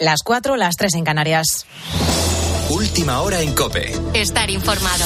las 4, las 3 en Canarias. Última hora en COPE. Estar informado.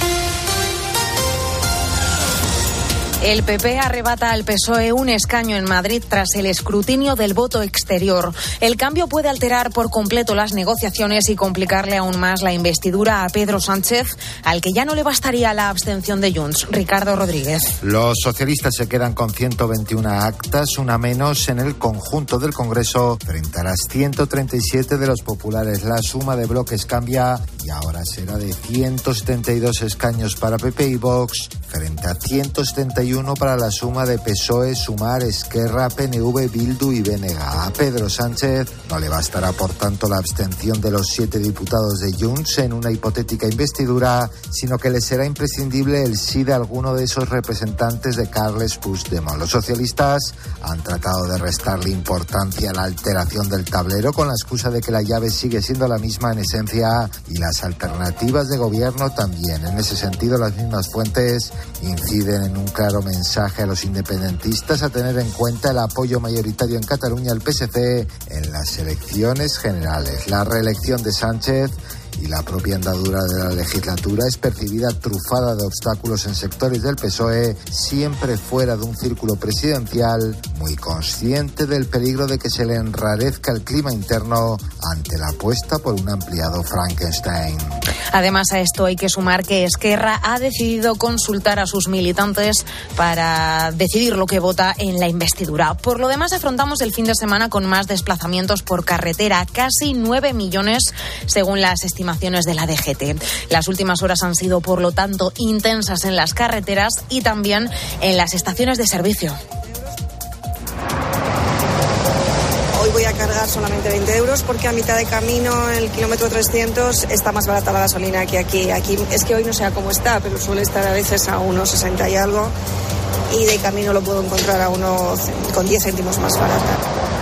El PP arrebata al PSOE un escaño en Madrid tras el escrutinio del voto exterior. El cambio puede alterar por completo las negociaciones y complicarle aún más la investidura a Pedro Sánchez, al que ya no le bastaría la abstención de Junts. Ricardo Rodríguez. Los socialistas se quedan con 121 actas, una menos en el conjunto del Congreso, frente a las 137 de los populares. La suma de bloques cambia y ahora será de 172 escaños para PP y Vox, frente a 171 para la suma de PSOE, Sumar, Esquerra, PNV, Bildu y BNG. A Pedro Sánchez no le bastará, por tanto, la abstención de los 7 diputados de Junts en una hipotética investidura, sino que le será imprescindible el sí de alguno de esos representantes de Carles Puigdemont. Los socialistas han tratado de restarle importancia a la alteración del tablero con la excusa de que la llave sigue siendo la misma en esencia y las alternativas de gobierno también. En ese sentido, las mismas fuentes inciden en un claro mensaje a los independentistas a tener en cuenta el apoyo mayoritario en Cataluña al PSC en las elecciones generales. La reelección de Sánchez y la propia andadura de la legislatura es percibida trufada de obstáculos en sectores del PSOE, siempre fuera de un círculo presidencial, muy consciente del peligro de que se le enrarezca el clima interno ante la apuesta por un ampliado Frankenstein. Además, a esto hay que sumar que Esquerra ha decidido consultar a sus militantes para decidir lo que vota en la investidura. Por lo demás, afrontamos el fin de semana con más desplazamientos por carretera, casi 9 millones según las estimaciones de la DGT. Las últimas horas han sido, por lo tanto, intensas en las carreteras y también en las estaciones de servicio. Hoy voy a cargar solamente 20 euros porque a mitad de camino, el kilómetro 300, está más barata la gasolina que aquí. Aquí es que hoy no sé a cómo está, pero suele estar a veces a unos 60 y algo. Y de camino lo puedo encontrar a unos con 10 céntimos más barata.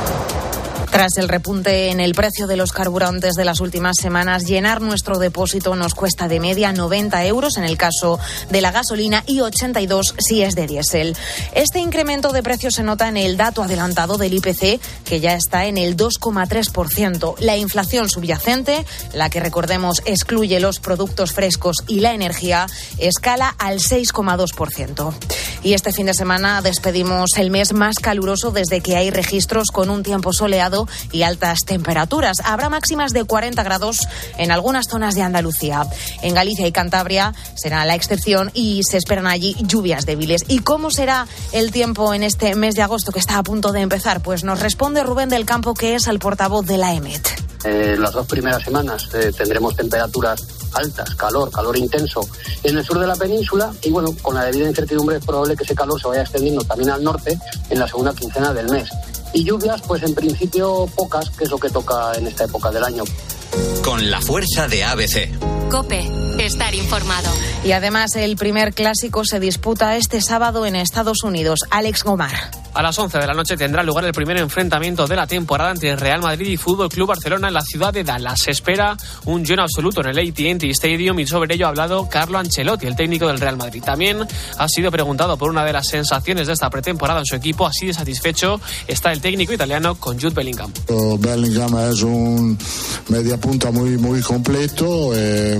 Tras el repunte en el precio de los carburantes de las últimas semanas, llenar nuestro depósito nos cuesta de media 90 euros en el caso de la gasolina y 82 si es de diésel. Este incremento de precios se nota en el dato adelantado del IPC, que ya está en el 2,3%. La inflación subyacente, la que recordemos excluye los productos frescos y la energía, escala al 6,2%. Y este fin de semana despedimos el mes más caluroso desde que hay registros, con un tiempo soleado y altas temperaturas. Habrá máximas de 40 grados en algunas zonas de Andalucía. En Galicia y Cantabria será la excepción y se esperan allí lluvias débiles. ¿Y cómo será el tiempo en este mes de agosto que está a punto de empezar? Pues nos responde Rubén del Campo, que es el portavoz de la EMET. Las 2 primeras semanas tendremos temperaturas altas, calor intenso en el sur de la península y bueno, con la debida incertidumbre es probable que ese calor se vaya extendiendo también al norte en la segunda quincena del mes. Y lluvias, pues en principio pocas, que es lo que toca en esta época del año. Con la fuerza de ABC. COPE. Estar informado. Y además el primer clásico se disputa este sábado en Estados Unidos. Alex Gomar. A las 11 de la noche tendrá lugar el primer enfrentamiento de la temporada entre Real Madrid y Fútbol Club Barcelona en la ciudad de Dallas. Se espera un lleno absoluto en el AT&T Stadium y sobre ello ha hablado Carlo Ancelotti, el técnico del Real Madrid. También ha sido preguntado por una de las sensaciones de esta pretemporada en su equipo. Así de satisfecho está el técnico italiano con Jude Bellingham. Bellingham es un media punta muy completo.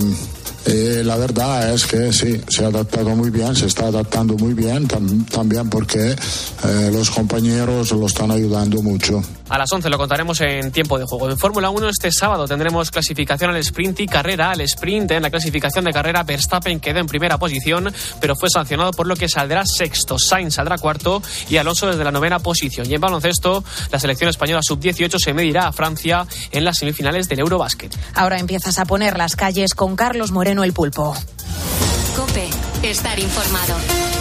La verdad es que sí, se ha adaptado muy bien, se está adaptando muy bien, también porque los compañeros lo están ayudando mucho. A las 11 lo contaremos en tiempo de juego. En Fórmula 1 este sábado tendremos clasificación al sprint y carrera al sprint. En la clasificación de carrera, Verstappen quedó en primera posición, pero fue sancionado, por lo que saldrá sexto. Sainz saldrá cuarto y Alonso desde la 9ª posición. Y en baloncesto, la selección española sub-18 se medirá a Francia en las semifinales del Eurobásquet. Ahora empiezas a poner las calles con Carlos Moreno, el Pulpo. COPE. Estar informado.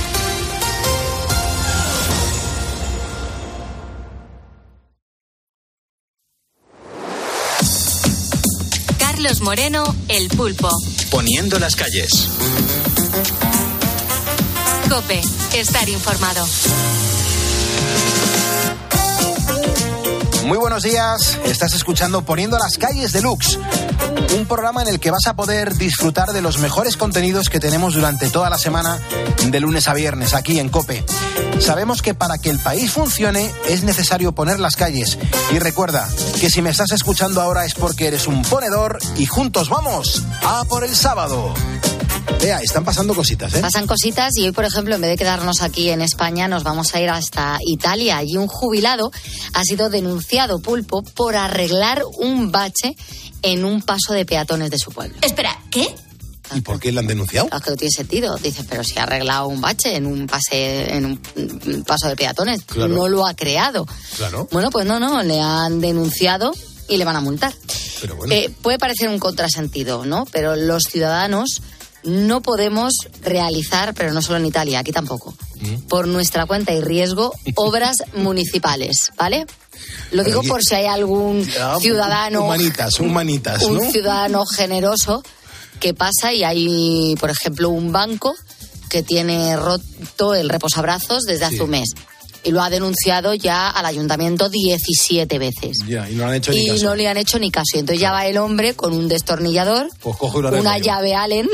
Carlos Moreno, el Pulpo. Poniendo las calles. COPE. Estar informado. Muy buenos días, estás escuchando Poniendo las calles deluxe, un programa en el que vas a poder disfrutar de los mejores contenidos que tenemos durante toda la semana, de lunes a viernes, aquí en COPE. Sabemos que para que el país funcione es necesario poner las calles. Y recuerda que si me estás escuchando ahora es porque eres un ponedor y juntos vamos a por el sábado. Vea, están pasando cositas, ¿eh? Pasan cositas y hoy, por ejemplo, en vez de quedarnos aquí en España, nos vamos a ir hasta Italia. Allí un jubilado ha sido denunciado, Pulpo, por arreglar un bache en un paso de peatones de su pueblo. Espera, ¿qué? ¿Y por qué le han denunciado? Es que no tiene sentido. Dices, pero si ha arreglado un bache en un paso de peatones, claro. No lo ha creado. Claro. Bueno, pues no, le han denunciado y le van a multar. Pero bueno. Puede parecer un contrasentido, ¿no? Pero los ciudadanos no podemos realizar, pero no solo en Italia, aquí tampoco, por nuestra cuenta y riesgo, obras municipales, ¿vale? Lo digo por si hay algún ciudadano... Humanitas, ¿no? Un ciudadano generoso que pasa y hay, por ejemplo, un banco que tiene roto el reposabrazos desde hace un mes. Y lo ha denunciado ya al ayuntamiento 17 veces. Ya, y no le han hecho ni caso. Y no le han hecho ni caso. Y entonces ya va el hombre con un destornillador, pues coge una llave Allen,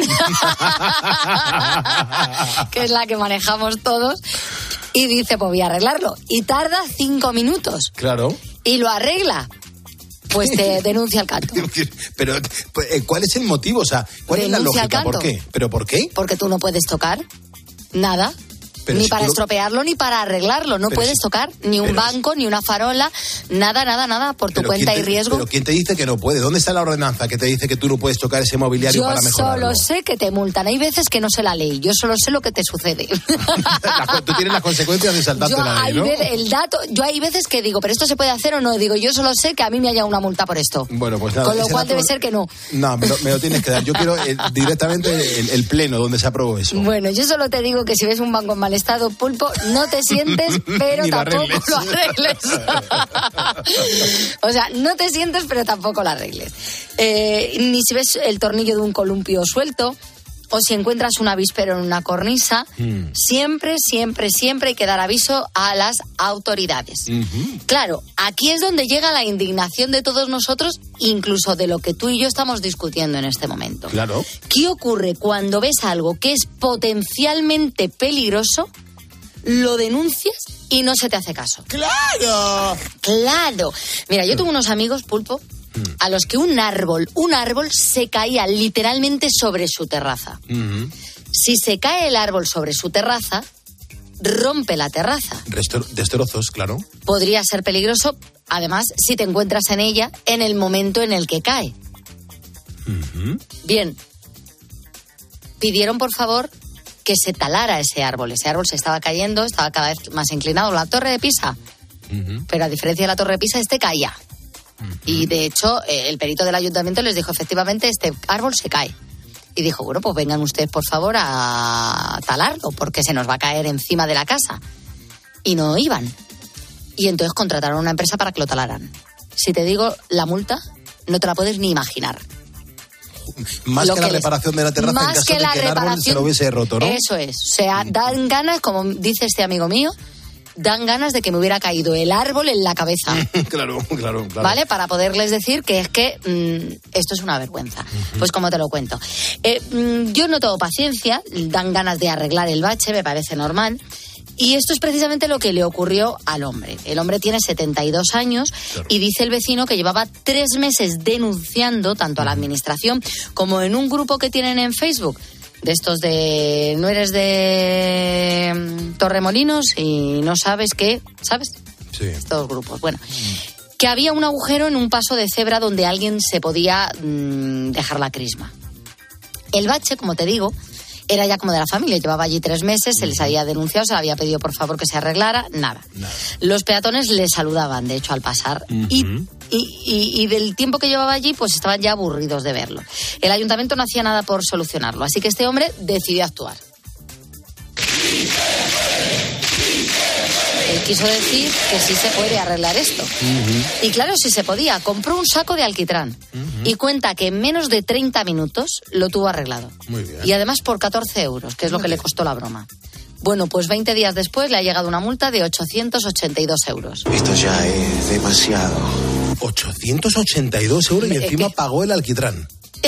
que es la que manejamos todos, y dice, pues voy a arreglarlo. Y tarda 5 minutos. Claro. Y lo arregla. Pues te denuncia el canto. Pero, ¿cuál es el motivo? O sea, ¿cuál es la lógica? ¿Por qué? ¿Pero por qué? Porque tú no puedes tocar nada. Pero ni si para estropearlo ni para arreglarlo. No puedes tocar ni un banco, ni una farola, nada, por tu cuenta y riesgo. Pero ¿quién te dice que no puede? ¿Dónde está la ordenanza que te dice que tú no puedes tocar ese mobiliario para mejorarlo? Yo solo sé que te multan. Hay veces que no sé la ley. Yo solo sé lo que te sucede. Tú tienes las consecuencias de saltarte la ley, ¿no? Yo hay veces que digo, ¿pero esto se puede hacer o no? Digo, yo solo sé que a mí me haya una multa por esto. Bueno, pues nada. Con lo cual debe ser que no. No, me lo tienes que dar. Yo quiero directamente el pleno donde se aprobó eso. Bueno, yo solo te digo que si ves un banco en mal estado, Pulpo, no te sientes, pero tampoco lo arregles. O sea, no te sientes, pero tampoco lo arregles. Ni si ves el tornillo de un columpio suelto, o si encuentras un avispero en una cornisa, siempre hay que dar aviso a las autoridades. Claro, aquí es donde llega la indignación de todos nosotros, incluso de lo que tú y yo estamos discutiendo en este momento. Claro. ¿Qué ocurre cuando ves algo que es potencialmente peligroso, lo denuncias y no se te hace caso? ¡Claro! Mira, yo tengo unos amigos, Pulpo, a los que un árbol se caía literalmente sobre su terraza. Si se cae el árbol sobre su terraza, rompe la terraza. Destrozos, claro. Podría ser peligroso, además, si te encuentras en ella en el momento en el que cae. Bien, pidieron, por favor, que se talara ese árbol. Ese árbol se estaba cayendo, estaba cada vez más inclinado. La Torre de Pisa. Pero a diferencia de la Torre de Pisa, este caía. Y de hecho, el perito del ayuntamiento les dijo, efectivamente, este árbol se cae. Y dijo, bueno, pues vengan ustedes, por favor, a talarlo, porque se nos va a caer encima de la casa. Y no iban. Y entonces contrataron a una empresa para que lo talaran. Si te digo la multa, no te la puedes ni imaginar. Más que la reparación de la terraza en caso de que el árbol se lo hubiese roto, ¿no? Eso es. O sea, dan ganas, como dice este amigo mío, dan ganas de que me hubiera caído el árbol en la cabeza. Claro. ¿Vale? Para poderles decir que es que esto es una vergüenza. Pues como te lo cuento. Yo no tengo paciencia, dan ganas de arreglar el bache, me parece normal. Y esto es precisamente lo que le ocurrió al hombre. El hombre tiene 72 años y dice el vecino que llevaba 3 meses denunciando tanto a la administración como en un grupo que tienen en Facebook. De estos de... ¿No eres de Torremolinos y no sabes qué? ¿Sabes? Sí. Estos grupos. Bueno, que había un agujero en un paso de cebra donde alguien se podía dejar la crisma. El bache, como te digo, era ya como de la familia, llevaba allí 3 meses, se les había denunciado, se le había pedido por favor que se arreglara, nada. Los peatones le saludaban, de hecho, al pasar, y del tiempo que llevaba allí, pues estaban ya aburridos de verlo. El ayuntamiento no hacía nada por solucionarlo, así que este hombre decidió actuar. Él quiso decir que sí se puede arreglar esto. Y claro, sí se podía. Compró un saco de alquitrán y cuenta que en menos de 30 minutos lo tuvo arreglado. Muy bien. Y además por 14 euros, que es lo que le costó la broma. Bueno, pues 20 días después le ha llegado una multa de 882 euros. Esto ya es demasiado. 882 euros y encima pagó el alquitrán.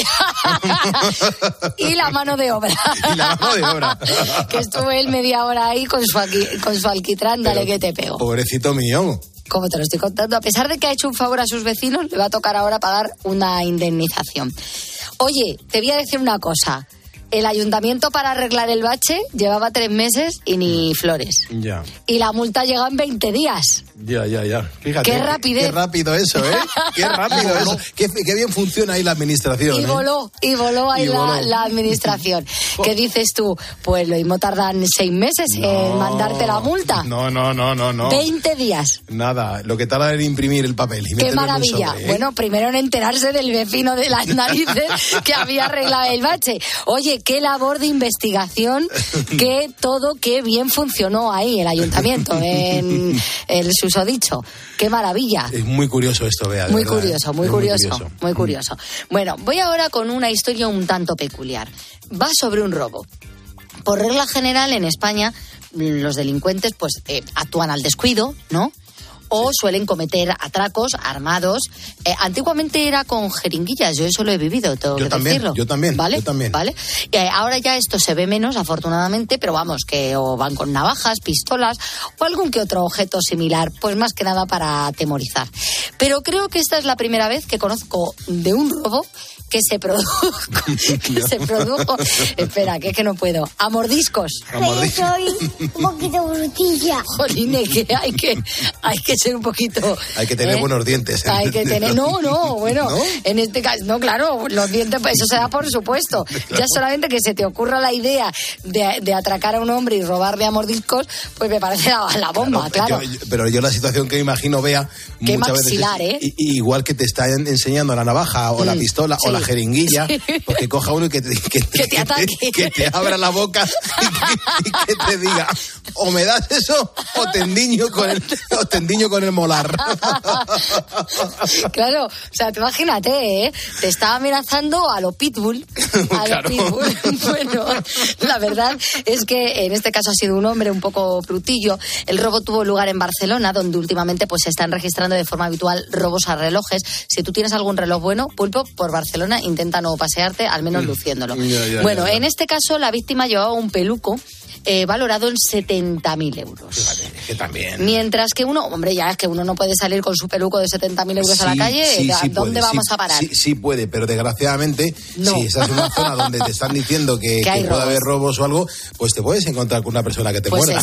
Y la mano de obra. Que estuvo él media hora ahí con su alquitrán, dale que te pego. Pobrecito mío. Como te lo estoy contando, a pesar de que ha hecho un favor a sus vecinos, le va a tocar ahora pagar una indemnización. Oye, te voy a decir una cosa. El ayuntamiento para arreglar el bache llevaba 3 meses y ni flores. Ya. Y la multa llega en 20 días. Ya. Fíjate. Qué rapidez. Qué rápido eso, ¿eh? Qué rápido eso. Qué bien funciona ahí la administración. Y voló ahí la administración. ¿Qué dices tú? Pues lo mismo tardan 6 meses en mandarte la multa. No. 20 días. Nada, lo que tarda en imprimir el papel. Y qué maravilla. Sobre, ¿eh? Bueno, primero en enterarse del vecino de las narices que había arreglado el bache. Oye, qué labor de investigación, qué bien funcionó ahí el ayuntamiento, en el susodicho. Qué maravilla. Es muy curioso esto, Bea. Muy curioso. Bueno, voy ahora con una historia un tanto peculiar. Va sobre un robo. Por regla general, en España, los delincuentes pues actúan al descuido, ¿no? O suelen cometer atracos armados. Antiguamente era con jeringuillas, yo eso lo he vivido, tengo que decirlo. Yo también. ¿Vale? Ahora ya esto se ve menos, afortunadamente, pero vamos, que o van con navajas, pistolas o algún que otro objeto similar, pues más que nada para atemorizar. Pero creo que esta es la primera vez que conozco de un robo que se produjo, espera, que no puedo, a mordiscos. Yo soy un poquito brutilla. Jolines, que hay que ser un poquito... Hay que tener buenos dientes. Hay que tener... No, bueno, ¿no? En este caso, no, claro, los dientes, pues eso se da por supuesto. Claro. Ya solamente que se te ocurra la idea de atracar a un hombre y robarle a mordiscos, pues me parece la bomba, claro. Pero yo la situación que me imagino, Bea, qué muchas maxilar, veces, igual que te está enseñando la navaja o la pistola o la jeringuilla, pues que coja uno y que te abra la boca y que te diga, o me das eso o te endiño con el molar. Claro, o sea, tú imagínate, te estaba amenazando a lo pitbull. Bueno, la verdad es que en este caso ha sido un hombre un poco brutillo. El robo tuvo lugar en Barcelona, donde últimamente pues se están registrando de forma habitual robos a relojes. Si tú tienes algún reloj bueno, Pulpo, por Barcelona, intenta no pasearte, al menos luciéndolo. En este caso la víctima llevaba un peluco valorado en 70.000 euros. Fíjate, que también. Mientras que uno no puede salir con su peluco de 70.000 euros a la calle. ¿Dónde vamos a parar? Sí puede, pero desgraciadamente, si estás en una zona donde te están diciendo que puede haber robos o algo, pues te puedes encontrar con una persona que te muerda.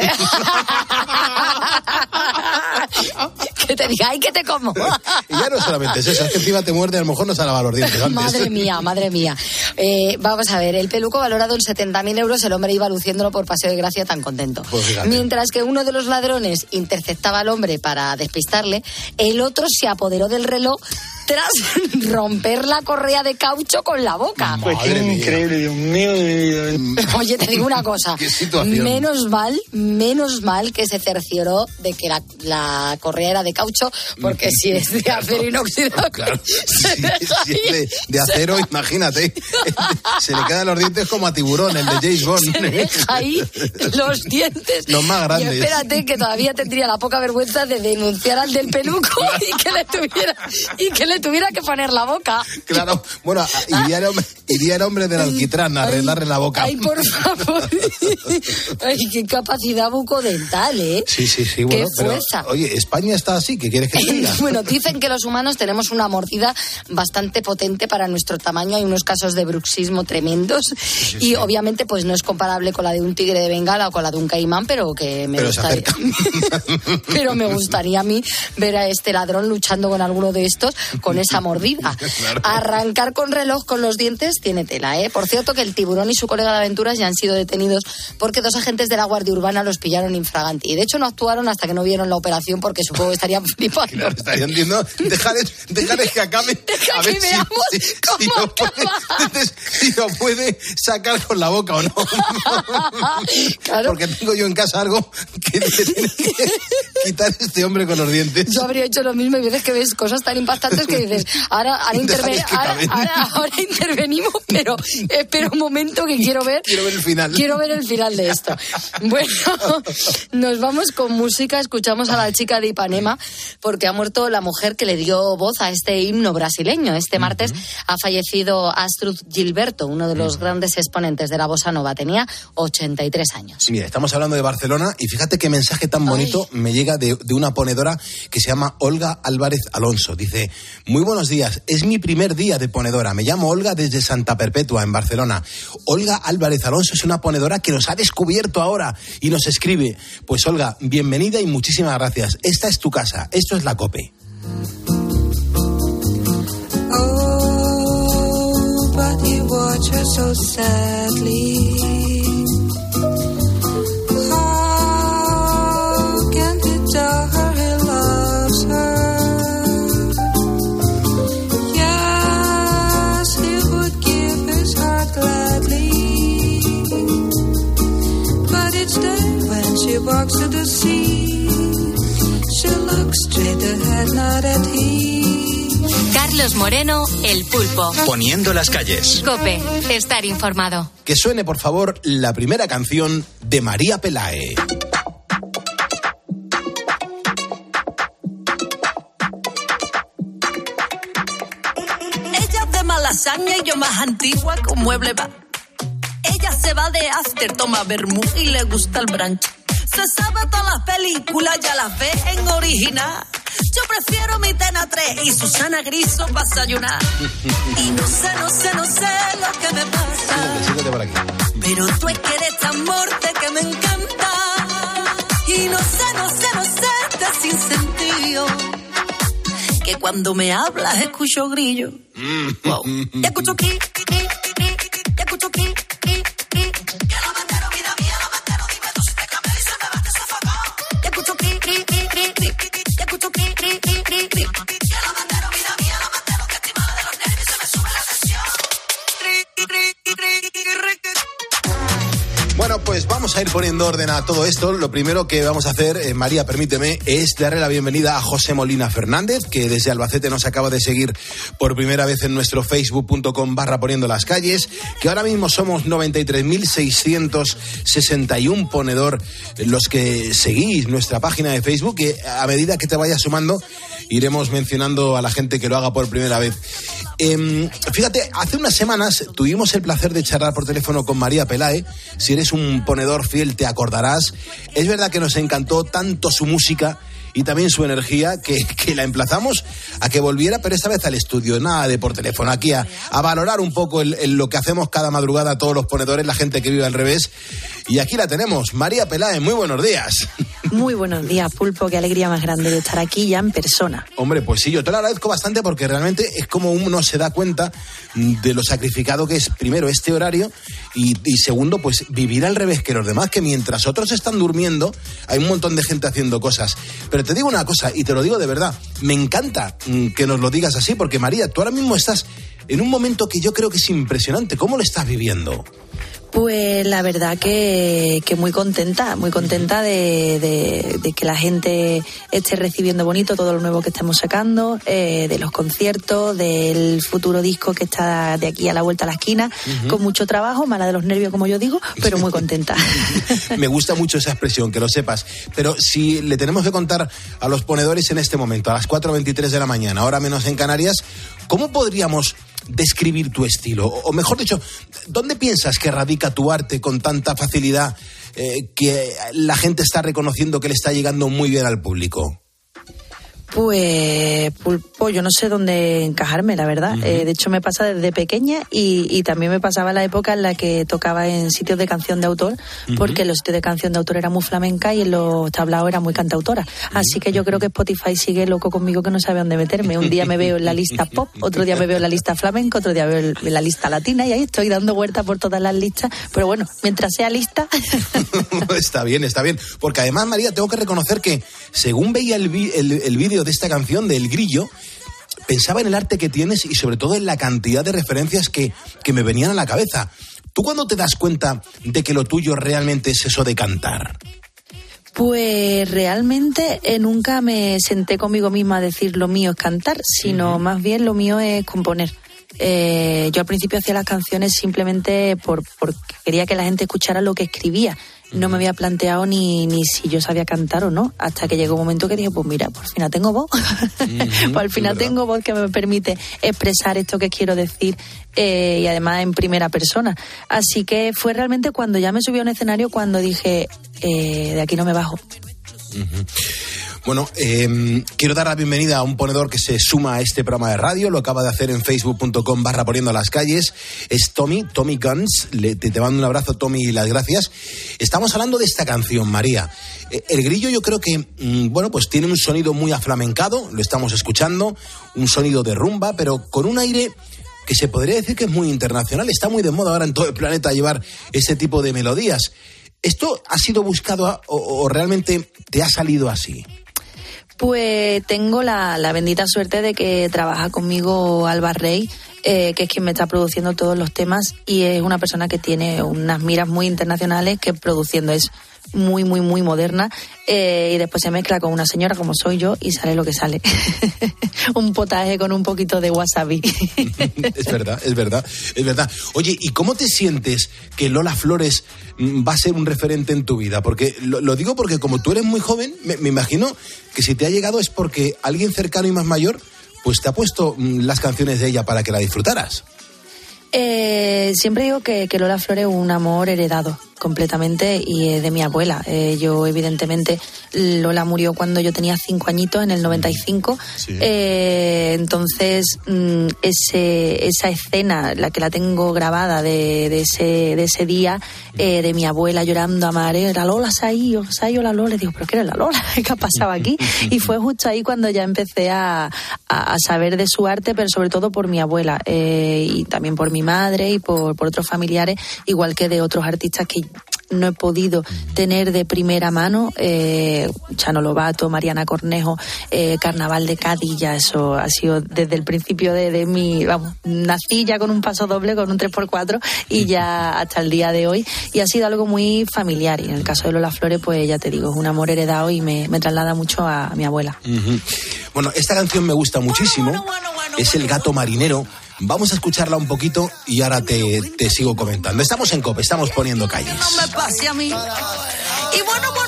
Que te diga, ¡ay, que te como! Y ya no solamente es eso, es que encima te muerde, a lo mejor no se ha lavado los dientes antes. Madre mía. Vamos a ver, el peluco valorado en 70.000 euros, el hombre iba luciéndolo por paseo de gracia tan contento. Pues mientras que uno de los ladrones interceptaba al hombre para despistarle, el otro se apoderó del reloj tras romper la correa de caucho con la boca. Pues qué increíble, Dios mío de mi vida. Oye, te digo una cosa. ¿Qué situación? Menos mal que se cercioró de que la correa era de caucho, porque si es de acero inoxidable... Claro, si es de acero, imagínate. Se le quedan los dientes como a Tiburón, el de James Bond. Se deja ahí los dientes. Los más grandes. Y espérate, que todavía tendría la poca vergüenza de denunciar al del peluco y que le tuviera que poner la boca. Claro, bueno, iría el hombre del alquitrán a arreglarle la boca. Ay, por favor. Ay, qué capacidad bucodental, ¿eh? Sí, bueno. Qué fuerza. Pero, oye, España está así, ¿qué quieres que te diga? Bueno, dicen que los humanos tenemos una mordida bastante potente para nuestro tamaño. Hay unos casos de bruxismo tremendos. Sí. Y obviamente pues no es comparable con la de un tigre de Bengala o con la de un caimán, pero me gustaría a mí ver a este ladrón luchando con alguno de estos con esa mordida. Claro. Arrancar con reloj con los dientes tiene tela, ¿eh? Por cierto, que el tiburón y su colega de aventuras ya han sido detenidos porque 2 agentes de la Guardia Urbana los pillaron infraganti. Y de hecho no actuaron hasta que no vieron la operación, porque supongo que estarían flipando. Claro, estarían diciendo, dejarles que acaben. A ver si lo puede sacar con la boca o no. Claro. Porque tengo yo en casa algo que quitar este hombre con los dientes. Yo habría hecho lo mismo. Y veces que ves cosas tan impactantes que dices, ahora intervenimos, pero espera un momento que quiero ver el final. Quiero ver el final de esto. Bueno, nos vamos con música. Escuchamos a la chica de Ipanema porque ha muerto la mujer que le dio voz a este himno brasileño. Este martes ha fallecido Astrud Gilberto, uno de los grandes exponentes de la bossa nova. Tenía 83 años. Mira, estamos hablando de Barcelona y fíjate qué mensaje tan bonito me llega de una ponedora que se llama Olga Álvarez Alonso. Dice, muy buenos días, es mi primer día de ponedora. Me llamo Olga desde Santa Perpetua, en Barcelona. Olga Álvarez Alonso es una ponedora que nos ha descubierto ahora y nos escribe. Pues Olga, bienvenida y muchísimas gracias. Esta es tu casa, esto es la COPE. Oh, but you watch her so sadly. How can you tell her he loves her? Yes, he would give his heart gladly. But each day when she walks to the sea, she looks straight ahead, not at him. Carlos Moreno, El Pulpo. Poniendo las calles. COPE, estar informado. Que suene, por favor, la primera canción de María Pelae. Ella es de Malasaña y yo más antigua con mueble va. Ella se va de after, toma vermú y le gusta el brunch. Se sabe todas las películas, ya las ve en original. Yo prefiero mi Tena 3 y Susana Griso para desayunar. Y no sé lo que me pasa. Pero tú es que eres tan morte que me encanta. Y no sé de sin sentido. Que cuando me hablas escucho grillo. Wow. Y escucho ki, y escucho ki. Bueno, pues vamos a ir poniendo orden a todo esto. Lo primero que vamos a hacer, María, permíteme, es darle la bienvenida a José Molina Fernández, que desde Albacete nos acaba de seguir por primera vez en nuestro facebook.com/poniendo las calles, que ahora mismo somos 93.661 ponedor los que seguís nuestra página de Facebook, que a medida que te vayas sumando iremos mencionando a la gente que lo haga por primera vez. Fíjate, hace unas semanas tuvimos el placer de charlar por teléfono con María Pelae. Si eres un ponedor fiel te acordarás. Es verdad que nos encantó tanto su música y también su energía que la emplazamos a que volviera, pero esta vez al estudio, nada de por teléfono, aquí a valorar un poco lo que hacemos cada madrugada todos los ponedores, la gente que vive al revés. Y aquí la tenemos, María Pelae, muy buenos días. Muy buenos días, Pulpo, qué alegría más grande de estar aquí ya en persona. Hombre, pues sí, yo te lo agradezco bastante porque realmente es como uno se da cuenta de lo sacrificado que es, primero, este horario y segundo, pues vivir al revés que los demás, que mientras otros están durmiendo hay un montón de gente haciendo cosas. Pero te digo una cosa, y te lo digo de verdad, me encanta que nos lo digas así, porque María, tú ahora mismo estás en un momento que yo creo que es impresionante. ¿Cómo lo estás viviendo? Pues la verdad que muy contenta de que la gente esté recibiendo bonito todo lo nuevo que estamos sacando, de los conciertos, del futuro disco que está de aquí a la vuelta a la esquina, con mucho trabajo, mala de los nervios como yo digo, pero muy contenta. Me gusta mucho esa expresión, que lo sepas, pero si le tenemos que contar a los ponedores en este momento, a las 4:23 de la mañana, ahora menos en Canarias, ¿cómo podríamos describir tu estilo? O mejor dicho, ¿dónde piensas que radica tu arte con tanta facilidad que la gente está reconociendo que le está llegando muy bien al público? Pues, Pulpo, yo no sé dónde encajarme, la verdad. De hecho, me pasa desde pequeña y también me pasaba la época en la que tocaba en sitios de canción de autor, porque en los sitios de canción de autor era muy flamenca y en los tablaos era muy cantautora. Así que yo creo que Spotify sigue loco conmigo, que no sabe dónde meterme. Un día me veo en la lista pop, otro día me veo en la lista flamenca, otro día veo en la lista latina y ahí estoy dando vueltas por todas las listas. Pero bueno, mientras sea lista... Está bien, porque además, María, tengo que reconocer que según veía el vídeo de esta canción de El Grillo, pensaba en el arte que tienes y sobre todo en la cantidad de referencias que me venían a la cabeza. ¿Tú cuándo te das cuenta de que lo tuyo realmente es eso de cantar? Pues realmente nunca me senté conmigo misma a decir lo mío es cantar, sino más bien lo mío es componer. Yo al principio hacía las canciones simplemente porque quería que la gente escuchara lo que escribía. No me había planteado ni si yo sabía cantar o no, hasta que llegó un momento que dije, pues mira, por fin tengo voz. Pues al final tengo voz que me permite expresar esto que quiero decir, y además en primera persona. Así que fue realmente cuando ya me subí a un escenario cuando dije, de aquí no me bajo. Bueno, quiero dar la bienvenida a un ponedor que se suma a este programa de radio. Lo acaba de hacer en facebook.com/poniendo las calles. Es Tommy Guns. Te mando un abrazo, Tommy, y las gracias. Estamos hablando de esta canción, María. El grillo yo creo que, pues tiene un sonido muy aflamencado, lo estamos escuchando, un sonido de rumba, pero con un aire que se podría decir que es muy internacional. Está muy de moda ahora en todo el planeta llevar ese tipo de melodías. ¿Esto ha sido buscado o realmente te ha salido así? Pues tengo la bendita suerte de que trabaja conmigo Alba Rey, que es quien me está produciendo todos los temas, y es una persona que tiene unas miras muy internacionales, que produciendo es muy, muy, muy moderna, y después se mezcla con una señora como soy yo y sale lo que sale. Un potaje con un poquito de wasabi. Es verdad. Oye, ¿y cómo te sientes que Lola Flores va a ser un referente en tu vida? Porque lo digo porque como tú eres muy joven, me imagino que si te ha llegado es porque alguien cercano y más mayor pues te ha puesto las canciones de ella para que la disfrutaras. Siempre digo que Lola Flores es un amor heredado completamente, y es de mi abuela. Yo, evidentemente, Lola murió cuando yo tenía 5 añitos, en el 95. Sí. Entonces, esa escena, la que la tengo grabada de ese día, de mi abuela llorando a mares, la Lola se ha ido la Lola. Y digo, ¿pero qué era la Lola? ¿Qué ha pasado aquí? Y fue justo ahí cuando ya empecé a saber de su arte, pero sobre todo por mi abuela, y también por mi madre y por otros familiares, igual que de otros artistas que no he podido tener de primera mano, Chano Lobato, Mariana Cornejo, Carnaval de Cádiz. Ya eso ha sido desde el principio de mi, nací ya con un paso doble, con un 3x4, y ya hasta el día de hoy, y ha sido algo muy familiar. Y en el caso de Lola Flores, pues ya te digo, es un amor heredado y me traslada mucho a mi abuela. Bueno, esta canción me gusta muchísimo, es El Gato Marinero. Vamos a escucharla un poquito y ahora te sigo comentando. Estamos en COPE, estamos poniendo calles. No me pase a mí. Y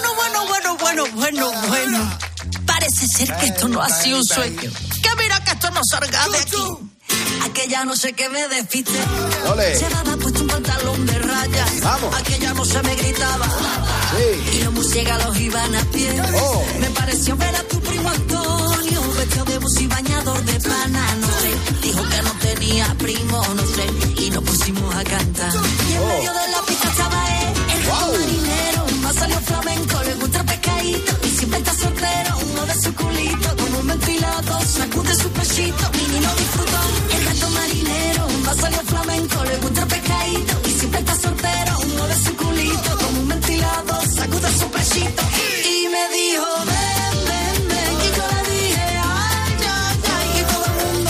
bueno. Parece ser que esto no ha sido un sueño. Que mira que esto no salga de aquí. Aquella no sé qué me despiste. Llevaba puesto un pantalón de rayas. Vamos. Aquella no se me gritaba. Sí. Y los murciélagos iban a pie. Me pareció ver a tu primo Antonio, vestido de bus y bañador de pana, no sé. Dijo que no tenía primo, no sé. Y nos pusimos a cantar. Y en medio de la pista estaba el gato marinero. Más salió flamenco, le gusta el pescadito. Y siempre está soltero, uno de su culito. Con un ventilado, sacude su pechito. Mini no disfrutó. El gato marinero, más salió flamenco, le gusta el pescadito. Y siempre está soltero, uno de su culito. Con un ventilado, sacude su pechito. Y me dijo, ven, y yo le dije, ay, y todo el mundo,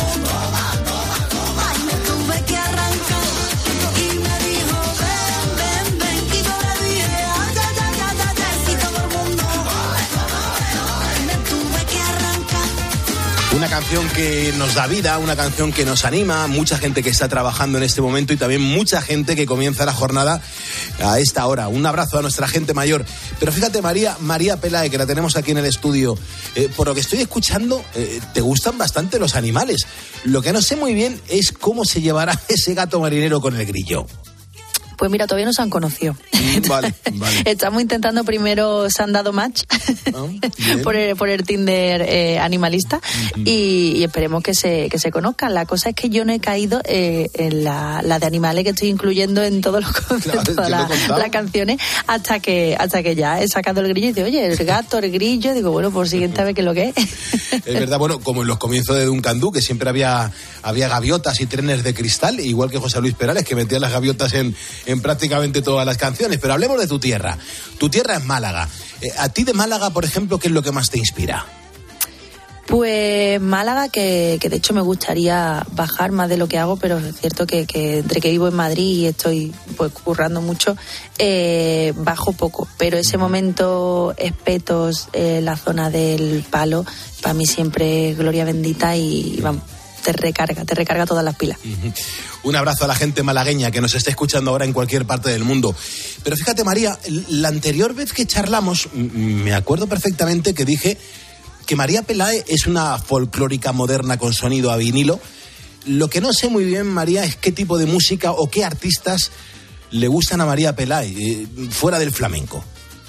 ay, me tuve que arrancar. Y me dijo, ven, y yo le dije, ay, y todo el mundo, me tuve que arrancar. Una canción que nos da vida, una canción que nos anima, mucha gente que está trabajando en este momento y también mucha gente que comienza la jornada a esta hora. Un abrazo a nuestra gente mayor. Pero fíjate, María Pelae, que la tenemos aquí en el estudio, por lo que estoy escuchando, te gustan bastante los animales. Lo que no sé muy bien es cómo se llevará ese gato marinero con el grillo. Pues mira, todavía no se han conocido. Vale. Estamos intentando, primero se han dado match por el Tinder animalista, y esperemos que se conozcan. La cosa es que yo no he caído en la de animales que estoy incluyendo en todas las canciones hasta que ya he sacado el grillo y digo, oye, el gato, el grillo, digo, bueno, por siguiente vez que lo que es. Es verdad, bueno, como en los comienzos de Duncan Du, que siempre había gaviotas y trenes de cristal, igual que José Luis Perales, que metía las gaviotas en prácticamente todas las canciones. Pero hablemos de tu tierra. Tu tierra es Málaga. A ti de Málaga, por ejemplo, ¿qué es lo que más te inspira? Pues Málaga, que de hecho me gustaría bajar más de lo que hago, pero es cierto que entre que vivo en Madrid y estoy pues currando mucho, bajo poco. Pero ese momento Espetos, la zona del Palo, para mí siempre es gloria bendita y vamos, te recarga todas las pilas. Un abrazo a la gente malagueña que nos está escuchando ahora en cualquier parte del mundo. Pero fíjate, María, la anterior vez que charlamos, me acuerdo perfectamente que dije que María Pelae es una folclórica moderna con sonido a vinilo. Lo que no sé muy bien, María, es qué tipo de música o qué artistas le gustan a María Pelae, fuera del flamenco.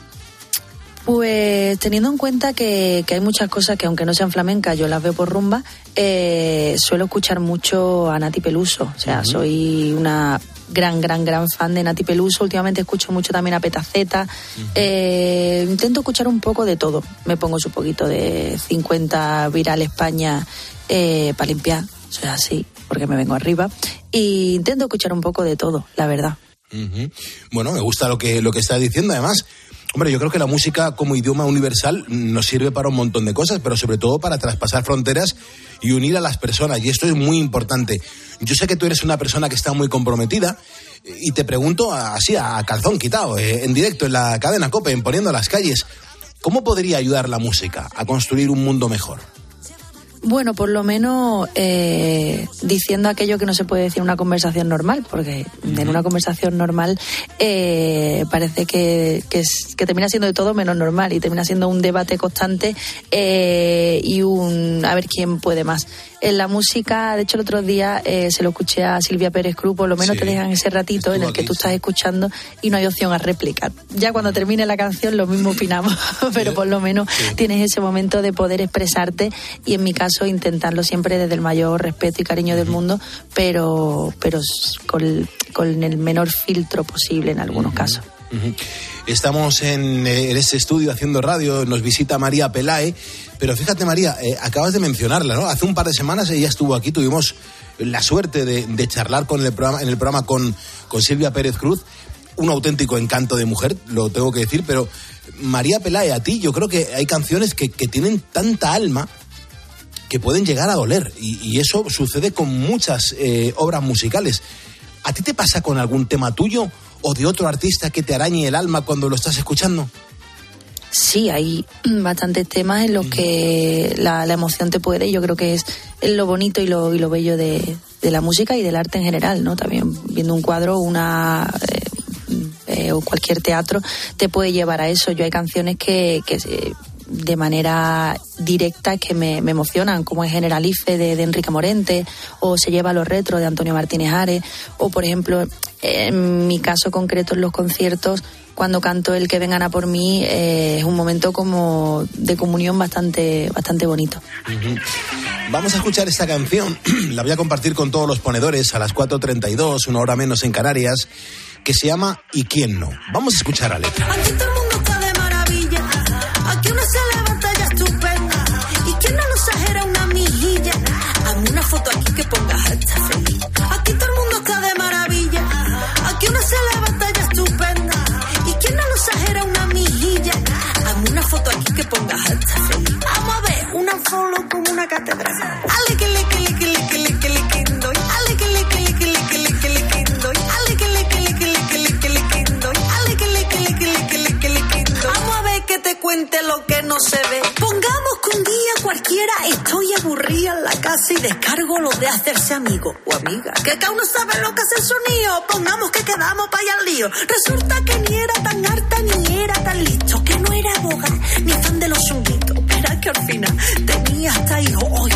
Pues teniendo en cuenta que hay muchas cosas que aunque no sean flamencas, yo las veo por rumba, suelo escuchar mucho a Nati Peluso. O sea, soy una gran fan de Nati Peluso. Últimamente escucho mucho también a Petaceta. Intento escuchar un poco de todo. Me pongo un poquito de 50 Viral España para limpiar. O sea, sí, porque me vengo arriba. Y intento escuchar un poco de todo, la verdad. Bueno, me gusta lo que estás diciendo. Además, hombre, yo creo que la música como idioma universal nos sirve para un montón de cosas, pero sobre todo para traspasar fronteras y unir a las personas, y esto es muy importante. Yo sé que tú eres una persona que está muy comprometida y te pregunto así, a calzón quitado, en directo en la cadena COPE, en Poniendo las Calles, ¿cómo podría ayudar la música a construir un mundo mejor? Bueno, por lo menos diciendo aquello que no se puede decir en una conversación normal, porque en una conversación normal parece que termina siendo de todo menos normal y termina siendo un debate constante y a ver quién puede más. En la música, de hecho el otro día se lo escuché a Silvia Pérez Cruz, por lo menos te dejan ese ratito en el que tú estás escuchando y no hay opción a réplica. Ya cuando termine la canción lo mismo opinamos, pero por lo menos tienes ese momento de poder expresarte y en mi caso intentarlo siempre desde el mayor respeto y cariño del mundo, pero con el menor filtro posible en algunos casos. Estamos en este estudio haciendo radio, nos visita María Pelae, pero fíjate, María, acabas de mencionarla, ¿no? Hace un par de semanas ella estuvo aquí, tuvimos la suerte de charlar en el programa con Silvia Pérez Cruz, un auténtico encanto de mujer, lo tengo que decir, pero María Pelae, a ti yo creo que hay canciones que tienen tanta alma que pueden llegar a doler, y eso sucede con muchas obras musicales. ¿A ti te pasa con algún tema tuyo o de otro artista que te arañe el alma cuando lo estás escuchando? Sí, hay bastantes temas en los que la emoción te puede, y yo creo que es lo bonito y lo bello de la música y del arte en general, ¿no? También viendo un cuadro, o cualquier teatro te puede llevar a eso. Yo hay canciones que de manera directa que me emocionan, como es Generalife de Enrique Morente, o Se lleva los retro de Antonio Martínez Ares, o por ejemplo en mi caso concreto en los conciertos, cuando canto El que vengan a por mí, es un momento como de comunión bastante bonito. Vamos a escuchar esta canción, la voy a compartir con todos los ponedores a las 4:32, una hora menos en Canarias, que se llama ¿Y quién no? Vamos a escuchar a letra. Aquí todo el mundo está de maravilla, aquí uno se levanta ya estupenda, y quien no lo exagera una mijilla, hazme una foto aquí que pongas está feliz. Aquí todo el mundo está de maravilla, aquí uno se levanta ya estupenda, y quien no lo exagera una mijilla, hazme una foto aquí que pongas está feliz. Vamos a ver, una foto como una catedral. Ale que le que le que le que le que le que doy, ale que le que le que le que le que le que doy, ale que le que le que le que le que le que doy, ale que le que le que le que le que le que doy. Vamos a ver que te cuente lo que no se ve. Pongamos que un día cualquiera estoy aburrida en la casa y descargo lo de hacerse amigo o amiga, que cada uno sabe lo que hace el sonido. Pongamos que quedamos para allá al lío. Resulta que ni era tan harta ni era tan listo, que no era abogado ni fan de los zumbitos, pero que al final tenía hasta hijo hoy.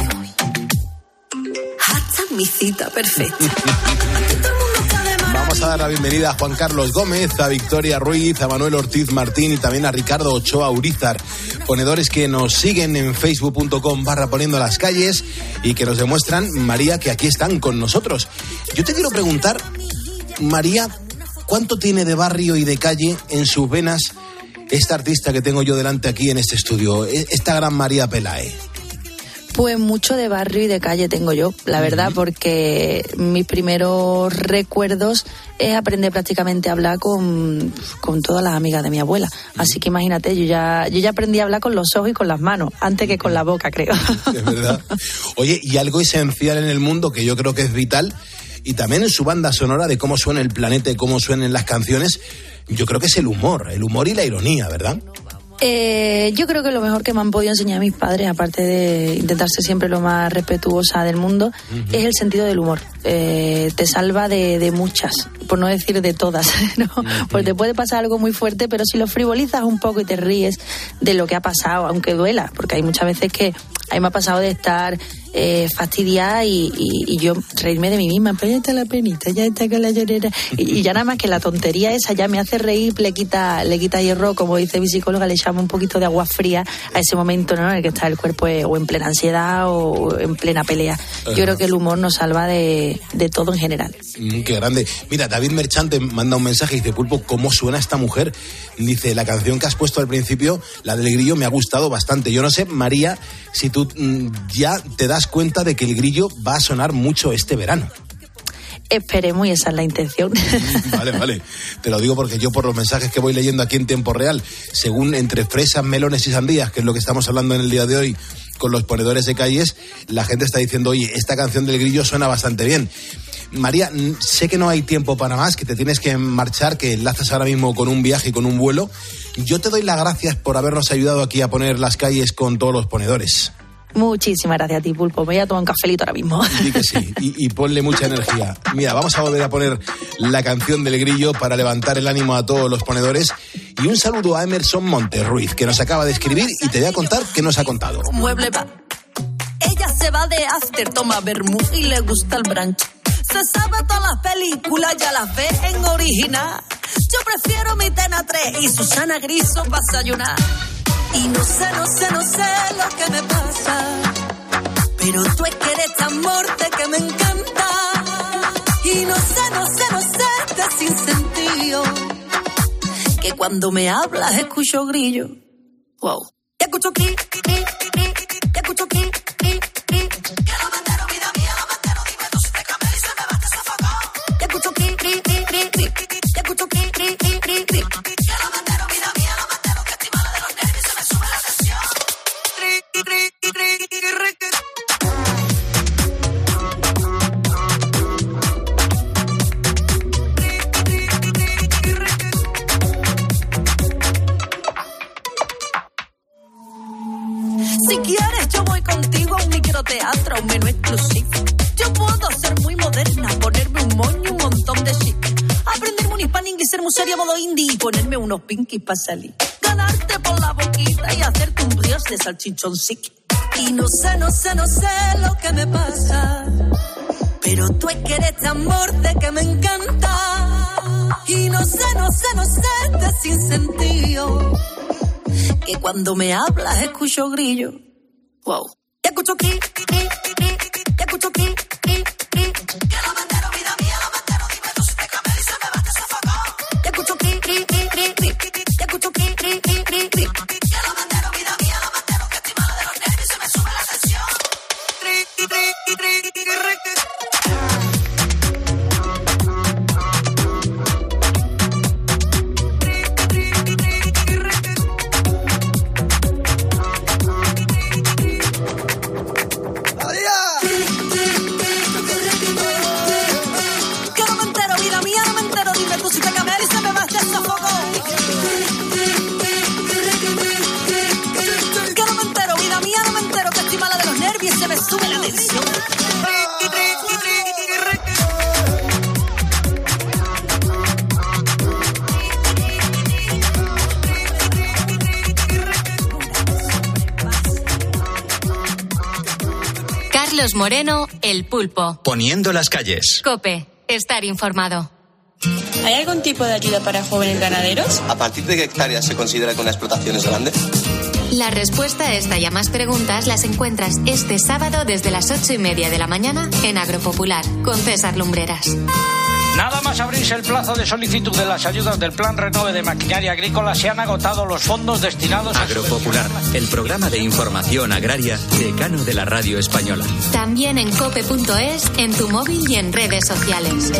Hasta mi cita perfecta. Vamos a dar la bienvenida a Juan Carlos Gómez, a Victoria Ruiz, a Manuel Ortiz Martín y también a Ricardo Ochoa Urizar, ponedores que nos siguen en facebook.com/Poniendo las Calles y que nos demuestran, María, que aquí están con nosotros. Yo te quiero preguntar, María, ¿cuánto tiene de barrio y de calle en sus venas esta artista que tengo yo delante aquí en este estudio, esta gran María Pelae? Pues mucho de barrio y de calle tengo yo, la verdad, porque mis primeros recuerdos es aprender prácticamente a hablar con todas las amigas de mi abuela. Así que imagínate, yo ya aprendí a hablar con los ojos y con las manos, antes que con la boca, creo. Es verdad. Oye, y algo esencial en el mundo que yo creo que es vital, y también en su banda sonora de cómo suena el planeta y cómo suenan las canciones, yo creo que es el humor y la ironía, ¿verdad? Yo creo que lo mejor que me han podido enseñar mis padres, aparte de intentar ser siempre lo más respetuosa del mundo, es el sentido del humor. Te salva de muchas, por no decir de todas, ¿no? Porque te puede pasar algo muy fuerte, pero si lo frivolizas un poco y te ríes de lo que ha pasado, aunque duela, porque hay muchas veces que a mí me ha pasado de estar fastidiada y yo reírme de mí misma, pero ya está la penita, ya está con la llorera, y ya nada más que la tontería esa ya me hace reír, le quita hierro, como dice mi psicóloga, le echamos un poquito de agua fría a ese momento, ¿no?, en el que está el cuerpo o en plena ansiedad o en plena pelea. Yo creo que el humor nos salva de todo en general. Qué grande. Mira, David Merchante manda un mensaje y dice: Pulpo, ¿cómo suena esta mujer? Dice: la canción que has puesto al principio, la del grillo, me ha gustado bastante. Yo no sé, María, si tú ya te das cuenta de que el grillo va a sonar mucho este verano. Esperemos, y esa es la intención. Vale. Te lo digo porque yo, por los mensajes que voy leyendo aquí en tiempo real, según entre fresas, melones y sandías, que es lo que estamos hablando en el día de hoy con los ponedores de calles, la gente está diciendo: oye, esta canción del grillo suena bastante bien. María, sé que no hay tiempo para más, que te tienes que marchar, que enlazas ahora mismo con un viaje y con un vuelo. Yo te doy las gracias por habernos ayudado aquí a poner las calles con todos los ponedores. Muchísimas gracias a ti, Pulpo. Me voy a tomar un cafelito ahora mismo. Sí que sí, y ponle mucha energía. Mira, vamos a volver a poner la canción del grillo para levantar el ánimo a todos los ponedores. Y un saludo a Emerson Monterruiz, que nos acaba de escribir y te voy a contar qué nos ha contado. Mueble va. Ella se va de after, toma vermú y le gusta el brunch. Se sabe todas las películas, ya las ve en original. Yo prefiero mi Tena 3 y Susana Griso para desayunar. Y no sé lo que me pasa, pero tú es que eres tan morte que me encanta. Y no sé de sin sentido, que cuando me hablas escucho grillo. Wow. Y escucho ki, escucho ki. Si quieres yo voy contigo a un microteatro, un menú exclusivo. Yo puedo ser muy moderna, ponerme un moño, un montón de chic, aprenderme un hispano inglés, ser muy seria modo indie y ponerme unos pinkies para salir, ganarte por la boquita y hacerte un brioche de salchichón sick. Y no sé lo que me pasa, pero tú es que eres tan borde que me encanta. Y no sé de sin sentido, que cuando me hablas escucho grillo. Wow. Y escucho ki, escucho ki. Que lo mentero, vida mía, lo mentero, dime tú si te cambias y se me va a sofocar. Y escucho ki, escucho ki. Que lo mentero, vida mía, lo mentero, que estoy mala de los nervios y se me sube la tensión. Sube la tensión. Carlos Moreno, El Pulpo. Poniendo las calles. COPE. Estar informado. ¿Hay algún tipo de ayuda para jóvenes ganaderos? ¿A partir de qué hectáreas se considera que una explotación es grande? La respuesta a esta y a más preguntas las encuentras este sábado desde las 8:30 de la mañana en Agropopular con César Lumbreras. Nada más abrirse el plazo de solicitud de las ayudas del Plan Renove de Maquinaria Agrícola, se han agotado los fondos destinados a... Agropopular, el programa de información agraria decano de la radio española. También en cope.es, en tu móvil y en redes sociales.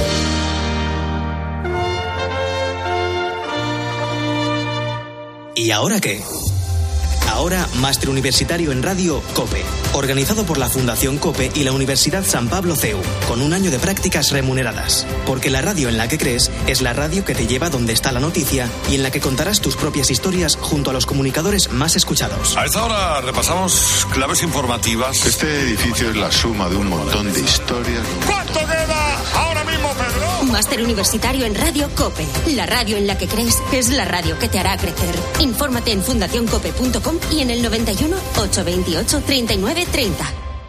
¿Y ahora qué? Ahora, Máster Universitario en Radio COPE, organizado por la Fundación COPE y la Universidad San Pablo CEU, con un año de prácticas remuneradas. Porque la radio en la que crees es la radio que te lleva donde está la noticia y en la que contarás tus propias historias junto a los comunicadores más escuchados. A esta hora repasamos claves informativas. Este edificio es la suma de un montón de historias. ¿Cuánto queda ahora mismo, Pedro? Máster Universitario en Radio COPE. La radio en la que crees es la radio que te hará crecer. Infórmate en fundacioncope.com y en el 91 828 39 30.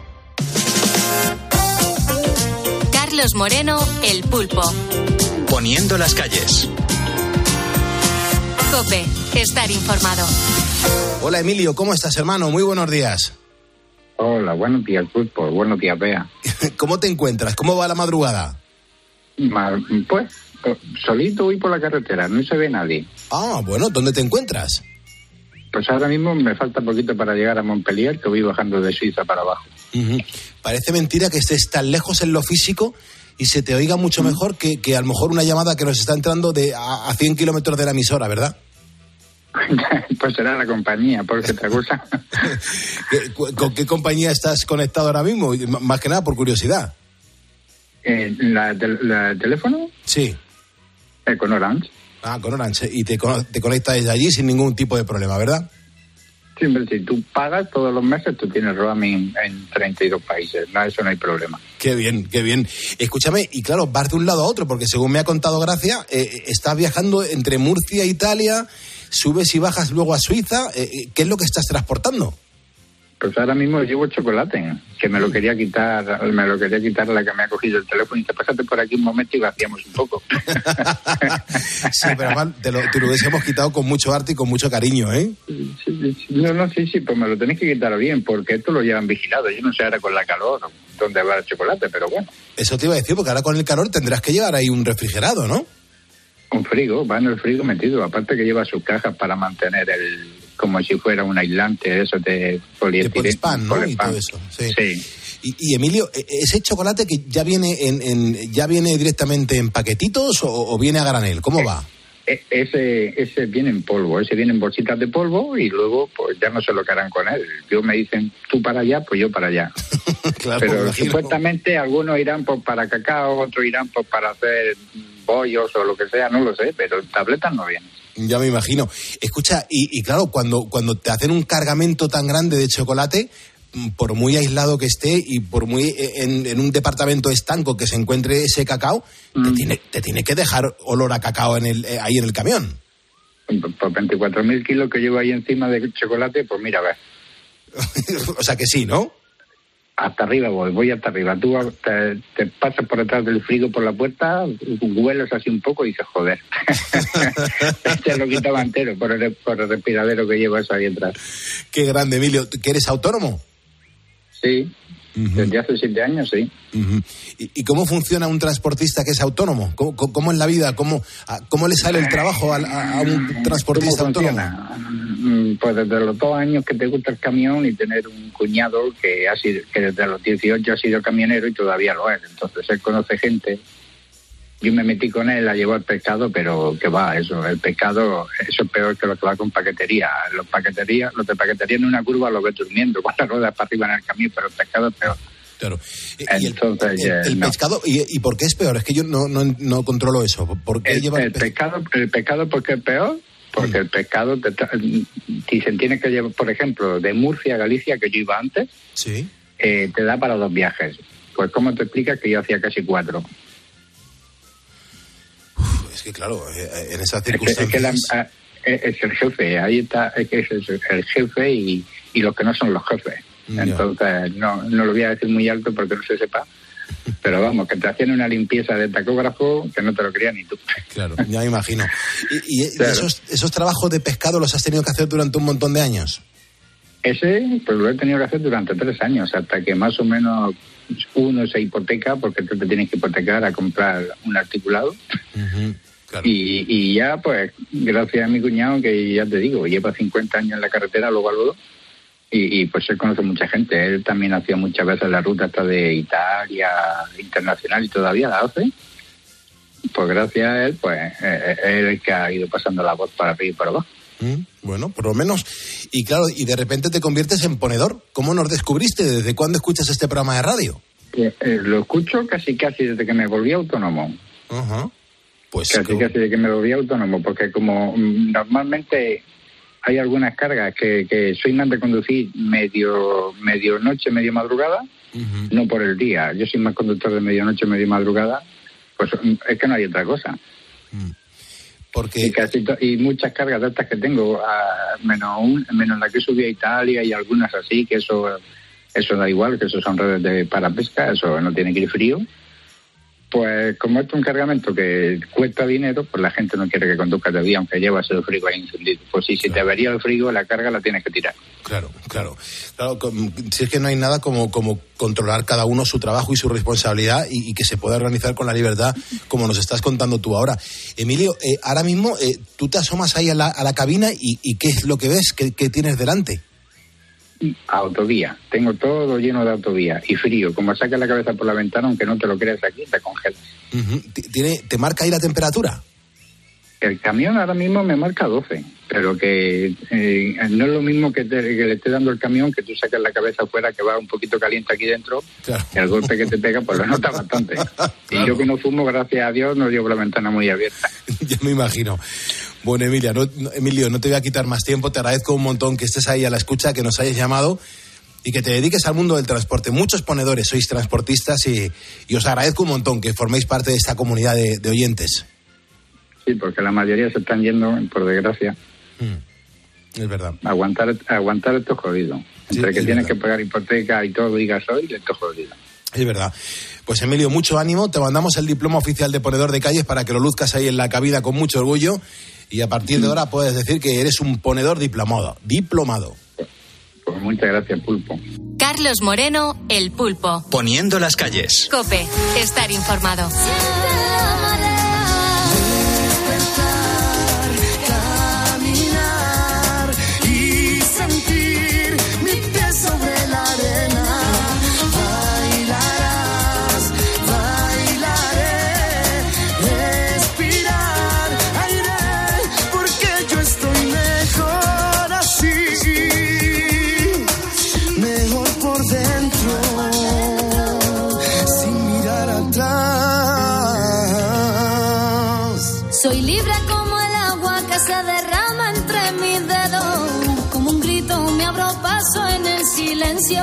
Carlos Moreno, El Pulpo. Poniendo las calles. COPE, estar informado. Hola Emilio, ¿cómo estás, hermano? Muy buenos días. Hola, buenos días, Pulpo. Buenos días, Bea. ¿Cómo te encuentras? ¿Cómo va la madrugada? Pues, solito voy por la carretera, no se ve nadie. Ah, bueno, ¿dónde te encuentras? Pues ahora mismo me falta poquito para llegar a Montpellier, que voy bajando de Suiza para abajo. Parece mentira que estés tan lejos en lo físico y se te oiga mucho mejor que a lo mejor una llamada que nos está entrando a 100 kilómetros de la emisora, ¿verdad? Pues será la compañía, porque otra cosa. ¿Con qué compañía estás conectado ahora mismo? Más que nada por curiosidad. ¿La teléfono? Sí. Con Orange. Ah, con Orange. Y te conectas desde allí sin ningún tipo de problema, ¿verdad? Siempre, si tú pagas todos los meses, tú tienes roaming en 32 países. No, eso no hay problema. Qué bien, qué bien. Escúchame, y claro, vas de un lado a otro, porque según me ha contado Gracia, estás viajando entre Murcia e Italia, subes y bajas luego a Suiza. ¿Qué es lo que estás transportando? Pues ahora mismo llevo chocolate, que me lo quería quitar la que me ha cogido el teléfono. Y te pásate por aquí un momento y vaciamos un poco. Sí, pero además te lo hubiésemos quitado con mucho arte y con mucho cariño, ¿eh? Sí, pues me lo tenéis que quitar bien, porque esto lo llevan vigilado. Yo no sé ahora con la calor dónde va el chocolate, pero bueno. Eso te iba a decir, porque ahora con el calor tendrás que llevar ahí un refrigerado, ¿no? Un frigo, va en el frigo metido. Aparte que lleva sus cajas para mantener como si fuera un aislante, eso de poliéster. De Polispán, ¿no? Y todo eso. Sí. Y Emilio, ¿ese chocolate que ya viene ya viene directamente en paquetitos o viene a granel? ¿Cómo va? Ese viene en polvo, ese viene en bolsitas de polvo y luego pues ya no sé lo que harán con él. Yo me dicen, tú para allá, pues yo para allá. Claro, pero supuestamente algunos irán pues para cacao, otros irán pues para hacer bollos o lo que sea, no lo sé, pero tabletas no vienen. Ya me imagino. Escucha, y claro, cuando te hacen un cargamento tan grande de chocolate, por muy aislado que esté y por muy en un departamento estanco que se encuentre ese cacao, te tiene que dejar olor a cacao ahí en el camión. Por 24.000 kilos que llevo ahí encima de chocolate, pues mira, a ver. O sea que sí, ¿no? Hasta arriba voy hasta arriba. Tú te pasas por detrás del frigo por la puerta, hueles así un poco y dices, joder. Se lo quitaba entero por el respiradero que llevo eso ahí atrás. Qué grande, Emilio. ¿Que eres autónomo? Sí, desde hace 7 años, sí. ¿Y cómo funciona un transportista que es autónomo? ¿Cómo es la vida? ¿Cómo le sale el trabajo a un transportista autónomo? Pues desde los 2 años que te gusta el camión y tener un cuñado que desde los 18 ha sido camionero y todavía lo es. Entonces él conoce gente. Yo me metí con él a llevar pescado, pero que va, el pescado, eso es peor que lo que va con paquetería. Los de paquetería en una curva lo ves durmiendo, con las ruedas para arriba en el camión, pero el pescado es peor. Claro. Entonces, el pescado, ¿y por qué es peor? Es que yo no controlo eso. ¿Por qué lleva el pescado, ¿por qué es peor? Porque el pescado, si se tiene que llevar, por ejemplo, de Murcia a Galicia, que yo iba antes, sí, te da para 2 viajes. Pues ¿cómo te explicas que yo hacía casi 4? Es que claro, en esas circunstancias... Es el jefe, ahí está, es que es el jefe y los que no son los jefes. Entonces, no lo voy a decir muy alto porque no se sepa, pero vamos, que te hacían una limpieza de tacógrafo que no te lo creías ni tú. Claro, ya me imagino. ¿Y claro, esos trabajos de pescado los has tenido que hacer durante un montón de años? Ese, pues lo he tenido que hacer durante 3 años, hasta que más o menos uno se hipoteca porque tú te tienes que hipotecar a comprar un articulado. Claro. Y ya, pues, gracias a mi cuñado, que ya te digo, lleva 50 años en la carretera, lo valoro, y pues él conoce mucha gente. Él también hacía muchas veces la ruta hasta de Italia, internacional, y todavía la hace. Pues gracias a él, pues, es el que ha ido pasando la voz para arriba y para abajo. Bueno, por lo menos. Y claro, y de repente te conviertes en ponedor. ¿Cómo nos descubriste? ¿Desde cuándo escuchas este programa de radio? Lo escucho casi desde que me volví autónomo. Pues casi desde que me volví autónomo, porque como normalmente hay algunas cargas que soy más de conducir medio noche, medio madrugada, no por el día. Yo soy más conductor de medianoche, medio madrugada, pues es que no hay otra cosa. Porque y muchas cargas de estas que tengo, menos la que subí a Italia y algunas así, que eso da igual, que eso son redes para pesca, eso no tiene que ir frío. Pues como esto es un cargamento que cuesta dinero, pues la gente no quiere que conduzcas de día, aunque llevas el frigo ahí encendido. Pues si te avería el frigo, la carga la tienes que tirar. Claro. Si es que no hay nada como controlar cada uno su trabajo y su responsabilidad y que se pueda organizar con la libertad, como nos estás contando tú ahora. Emilio, ahora mismo tú te asomas ahí a la cabina y ¿qué es lo que ves? ¿Qué tienes delante? Autovía, tengo todo lleno de autovía y frío, como sacas la cabeza por la ventana, aunque no te lo creas aquí, te congelas. ¿Te marca ahí la temperatura? El camión ahora mismo me marca 12, pero que no es lo mismo que le esté dando el camión, que tú sacas la cabeza afuera, que va un poquito caliente aquí dentro, claro. Y el golpe que te pega, pues lo notas bastante. Claro. Y yo que no fumo, gracias a Dios, no llevo la ventana muy abierta. Ya me imagino. Bueno, Emilio, no te voy a quitar más tiempo, te agradezco un montón que estés ahí a la escucha, que nos hayas llamado y que te dediques al mundo del transporte. Muchos ponedores sois transportistas y os agradezco un montón que forméis parte de esta comunidad de oyentes. Sí, porque la mayoría se están yendo, por desgracia. Es verdad. Aguantar esto es jodido. Entre que tienes que pagar hipoteca y todo y gasoil, esto es jodido. Es verdad. Pues Emilio, mucho ánimo. Te mandamos el diploma oficial de ponedor de calles para que lo luzcas ahí en la cabina con mucho orgullo. Y a partir de ahora puedes decir que eres un ponedor diplomado. Pues muchas gracias, Pulpo. Carlos Moreno, El Pulpo. Poniendo las calles. COPE, estar informado. Soy libre como el agua que se derrama entre mis dedos. Como un grito me abro paso en el silencio.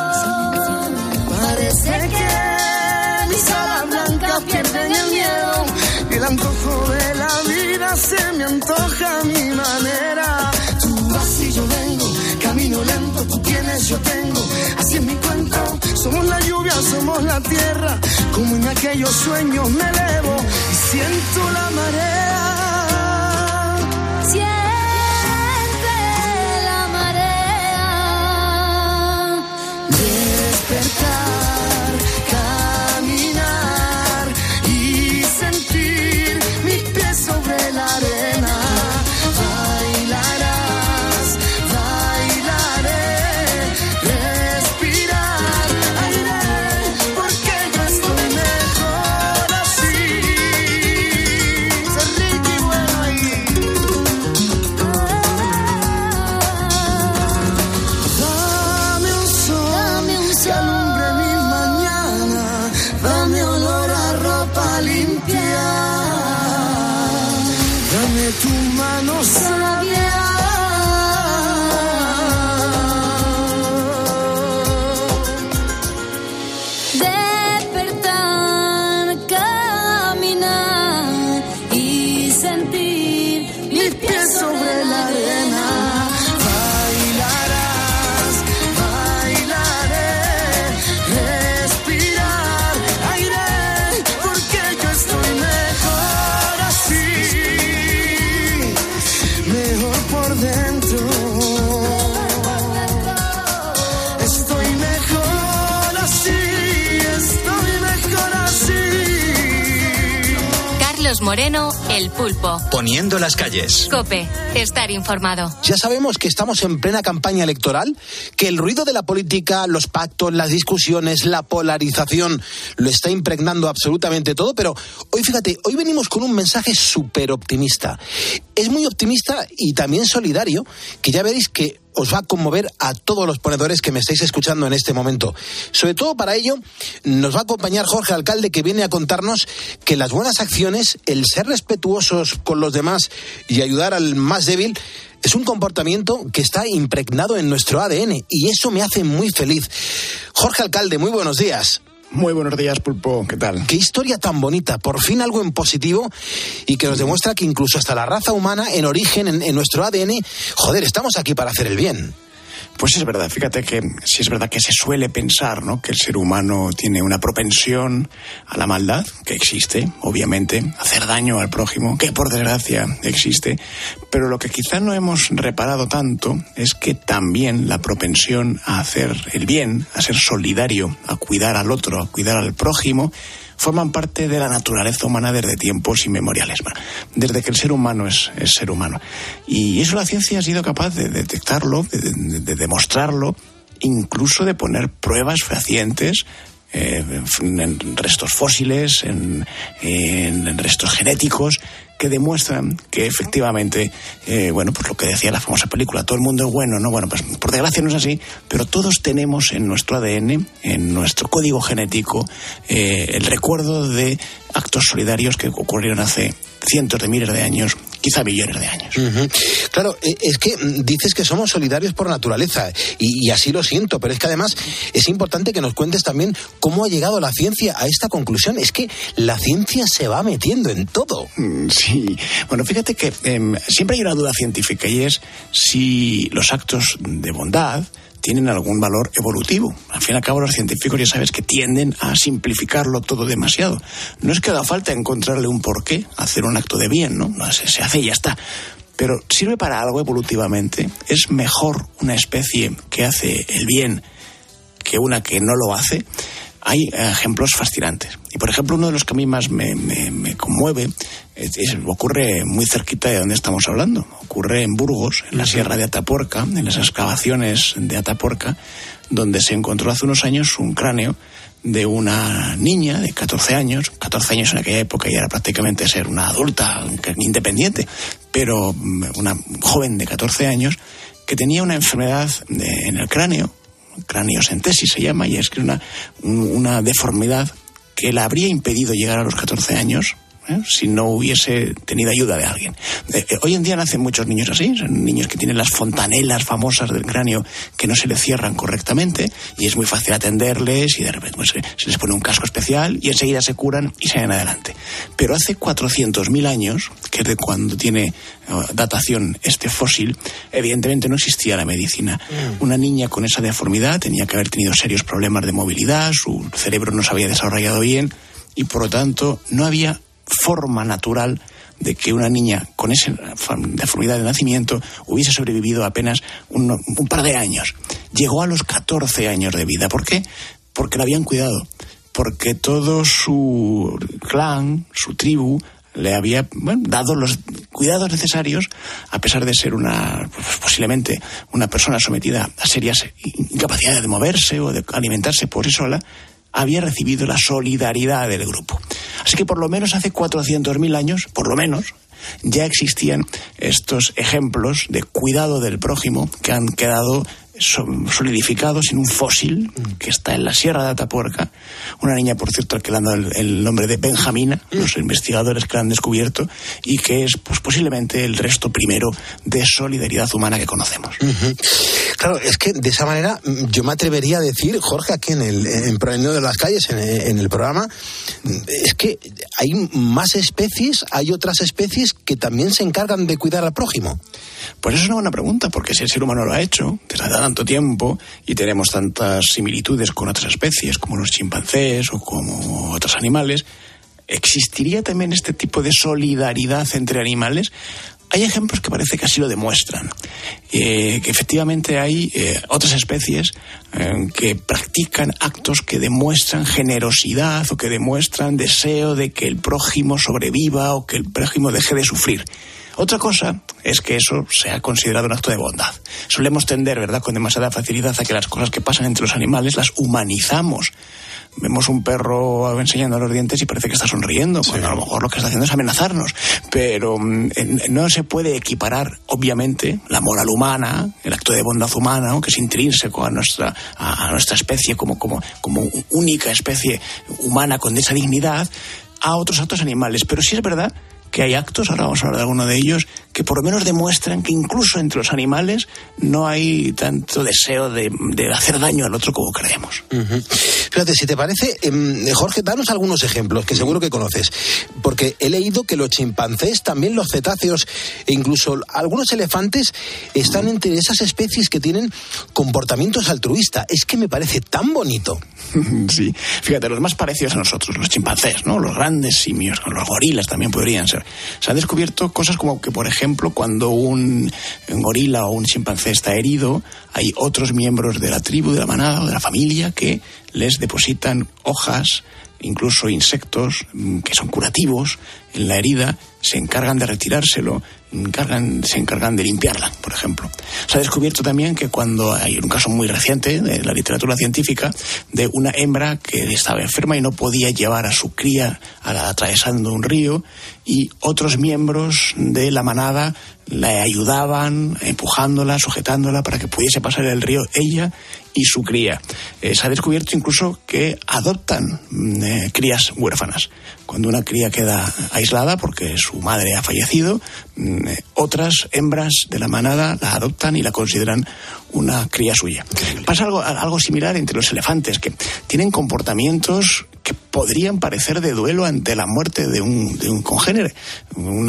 Parece que mis alas blancas pierden el miedo. El antojo de la vida se me antoja a mi manera. Tú vas y yo vengo, camino lento, tú tienes, yo tengo. Así es mi cuento, somos la lluvia, somos la tierra. Como en aquellos sueños me elevo y siento la marea. Siente la marea. Despertar, caminar y sentir mis pies sobre la arena. Bailarás, bailaré, respirar aire, porque yo estoy mejor así. Ser rico Carlos Moreno, El Pulpo. Poniendo las calles. COPE, estar informado. Ya sabemos que estamos en plena campaña electoral, que el ruido de la política, los pactos, las discusiones, la polarización lo está impregnando absolutamente todo, pero hoy, fíjate, hoy venimos con un mensaje súper optimista. Es muy optimista y también solidario, que ya veréis que os va a conmover a todos los ponedores que me estáis escuchando en este momento. Sobre todo para ello nos va a acompañar Jorge Alcalde, que viene a contarnos que las buenas acciones, el ser respetuosos con los demás y ayudar al más débil, es un comportamiento que está impregnado en nuestro ADN y eso me hace muy feliz. Jorge Alcalde, muy buenos días. Muy buenos días, Pulpo. ¿Qué tal? Qué historia tan bonita. Por fin algo en positivo y que nos demuestra que incluso hasta la raza humana, en origen, en nuestro ADN, joder, estamos aquí para hacer el bien. Pues es verdad, fíjate que sí es verdad que se suele pensar, ¿no?, que el ser humano tiene una propensión a la maldad, que existe, obviamente, hacer daño al prójimo, que por desgracia existe, pero lo que quizá no hemos reparado tanto es que también la propensión a hacer el bien, a ser solidario, a cuidar al otro, a cuidar al prójimo, forman parte de la naturaleza humana desde tiempos inmemoriales, desde que el ser humano es ser humano. Y eso la ciencia ha sido capaz de detectarlo, de demostrarlo, incluso de poner pruebas fehacientes en restos fósiles, en restos genéticos, que demuestran que efectivamente, pues lo que decía la famosa película, todo el mundo es bueno, ¿no? Bueno, pues por desgracia no es así, pero todos tenemos en nuestro ADN, en nuestro código genético, el recuerdo de actos solidarios que ocurrieron hace cientos de miles de años, quizá millones de años. Uh-huh. Claro, es que dices que somos solidarios por naturaleza y así lo siento, pero es que además es importante que nos cuentes también cómo ha llegado la ciencia a esta conclusión. Es que la ciencia se va metiendo en todo. Sí, bueno, fíjate que siempre hay una duda científica y es si los actos de bondad tienen algún valor evolutivo. Al fin y al cabo, los científicos ya sabes que tienden a simplificarlo todo demasiado. No es que haga falta encontrarle un porqué a hacer un acto de bien, ¿no? Se hace y ya está. Pero sirve para algo evolutivamente. Es mejor una especie que hace el bien que una que no lo hace. Hay ejemplos fascinantes. Y, por ejemplo, uno de los que a mí más me conmueve ocurre muy cerquita de donde estamos hablando. Ocurre en Burgos, en la Sierra de Atapuerca, en las excavaciones de Atapuerca, donde se encontró hace unos años un cráneo de una niña de 14 años. 14 años en aquella época ya era prácticamente ser una adulta independiente, pero una joven de 14 años que tenía una enfermedad en el cráneo, craniocentesis se llama, y es que una deformidad que le habría impedido llegar a los 14 años si no hubiese tenido ayuda de alguien. Hoy en día nacen muchos niños así, son niños que tienen las fontanelas famosas del cráneo que no se les cierran correctamente y es muy fácil atenderles y de repente pues, se les pone un casco especial y enseguida se curan y salen adelante. Pero hace 400.000 años, que es de cuando tiene datación este fósil, evidentemente no existía la medicina. Una niña con esa deformidad tenía que haber tenido serios problemas de movilidad, su cerebro no se había desarrollado bien y por lo tanto no había forma natural de que una niña con esa deformidad de nacimiento hubiese sobrevivido apenas un par de años. Llegó a los 14 años de vida. ¿Por qué? Porque la habían cuidado. Porque todo su clan, su tribu, le había dado los cuidados necesarios, a pesar de ser posiblemente una persona sometida a serias incapacidades de moverse o de alimentarse por sí sola, había recibido la solidaridad del grupo. Así que por lo menos hace 400.000 años, por lo menos, ya existían estos ejemplos de cuidado del prójimo que han quedado solidificados en un fósil que está en la Sierra de Atapuerca. Una niña, por cierto, que le han dado el nombre de Benjamina, los investigadores que la han descubierto, y que es pues posiblemente el resto primero de solidaridad humana que conocemos. Uh-huh. Claro, es que de esa manera yo me atrevería a decir, Jorge, aquí en Poniendo de las Calles, en el programa, es que hay más especies, hay otras especies que también se encargan de cuidar al prójimo. Pues eso es una buena pregunta, porque si el ser humano lo ha hecho desde hace tanto tiempo y tenemos tantas similitudes con otras especies como los chimpancés o como otros animales, ¿existiría también este tipo de solidaridad entre animales? hay ejemplos que parece que así lo demuestran. Que efectivamente hay otras especies que practican actos que demuestran generosidad o que demuestran deseo de que el prójimo sobreviva o que el prójimo deje de sufrir. Otra cosa es que eso sea considerado un acto de bondad. Solemos tender, ¿verdad?, con demasiada facilidad a que las cosas que pasan entre los animales las humanizamos. Vemos un perro enseñando los dientes y parece que está sonriendo, cuando a lo mejor lo que está haciendo es amenazarnos. Pero no se puede equiparar, obviamente, la moral humana, el acto de bondad humana, ¿no?, que es intrínseco a nuestra especie como única especie humana con esa dignidad, a otros actos animales. Pero sí es verdad que hay actos, ahora vamos a hablar de alguno de ellos, que por lo menos demuestran que incluso entre los animales no hay tanto deseo de hacer daño al otro como creemos. Fíjate, si te parece, Jorge, danos algunos ejemplos que seguro que conoces, porque he leído que los chimpancés, también los cetáceos e incluso algunos elefantes están entre esas especies que tienen comportamientos altruistas. Es que me parece tan bonito. Sí, fíjate, los más parecidos a nosotros, los chimpancés, ¿no?, los grandes simios, los gorilas también podrían ser. Se han descubierto cosas como que, por ejemplo, cuando un gorila o un chimpancé está herido, hay otros miembros de la tribu, de la manada o de la familia que les depositan hojas, incluso insectos que son curativos en la herida, se encargan de retirárselo, se encargan de limpiarla, por ejemplo. Se ha descubierto también que cuando hay un caso muy reciente de la literatura científica de una hembra que estaba enferma y no podía llevar a su cría atravesando un río, y otros miembros de la manada la ayudaban empujándola, sujetándola para que pudiese pasar el río ella y su cría. Se ha descubierto incluso que adoptan crías huérfanas. Cuando una cría queda aislada porque su madre ha fallecido, otras hembras de la manada la adoptan y la consideran una cría suya. Pasa algo similar entre los elefantes, que tienen comportamientos que podrían parecer de duelo ante la muerte de un congénere. Un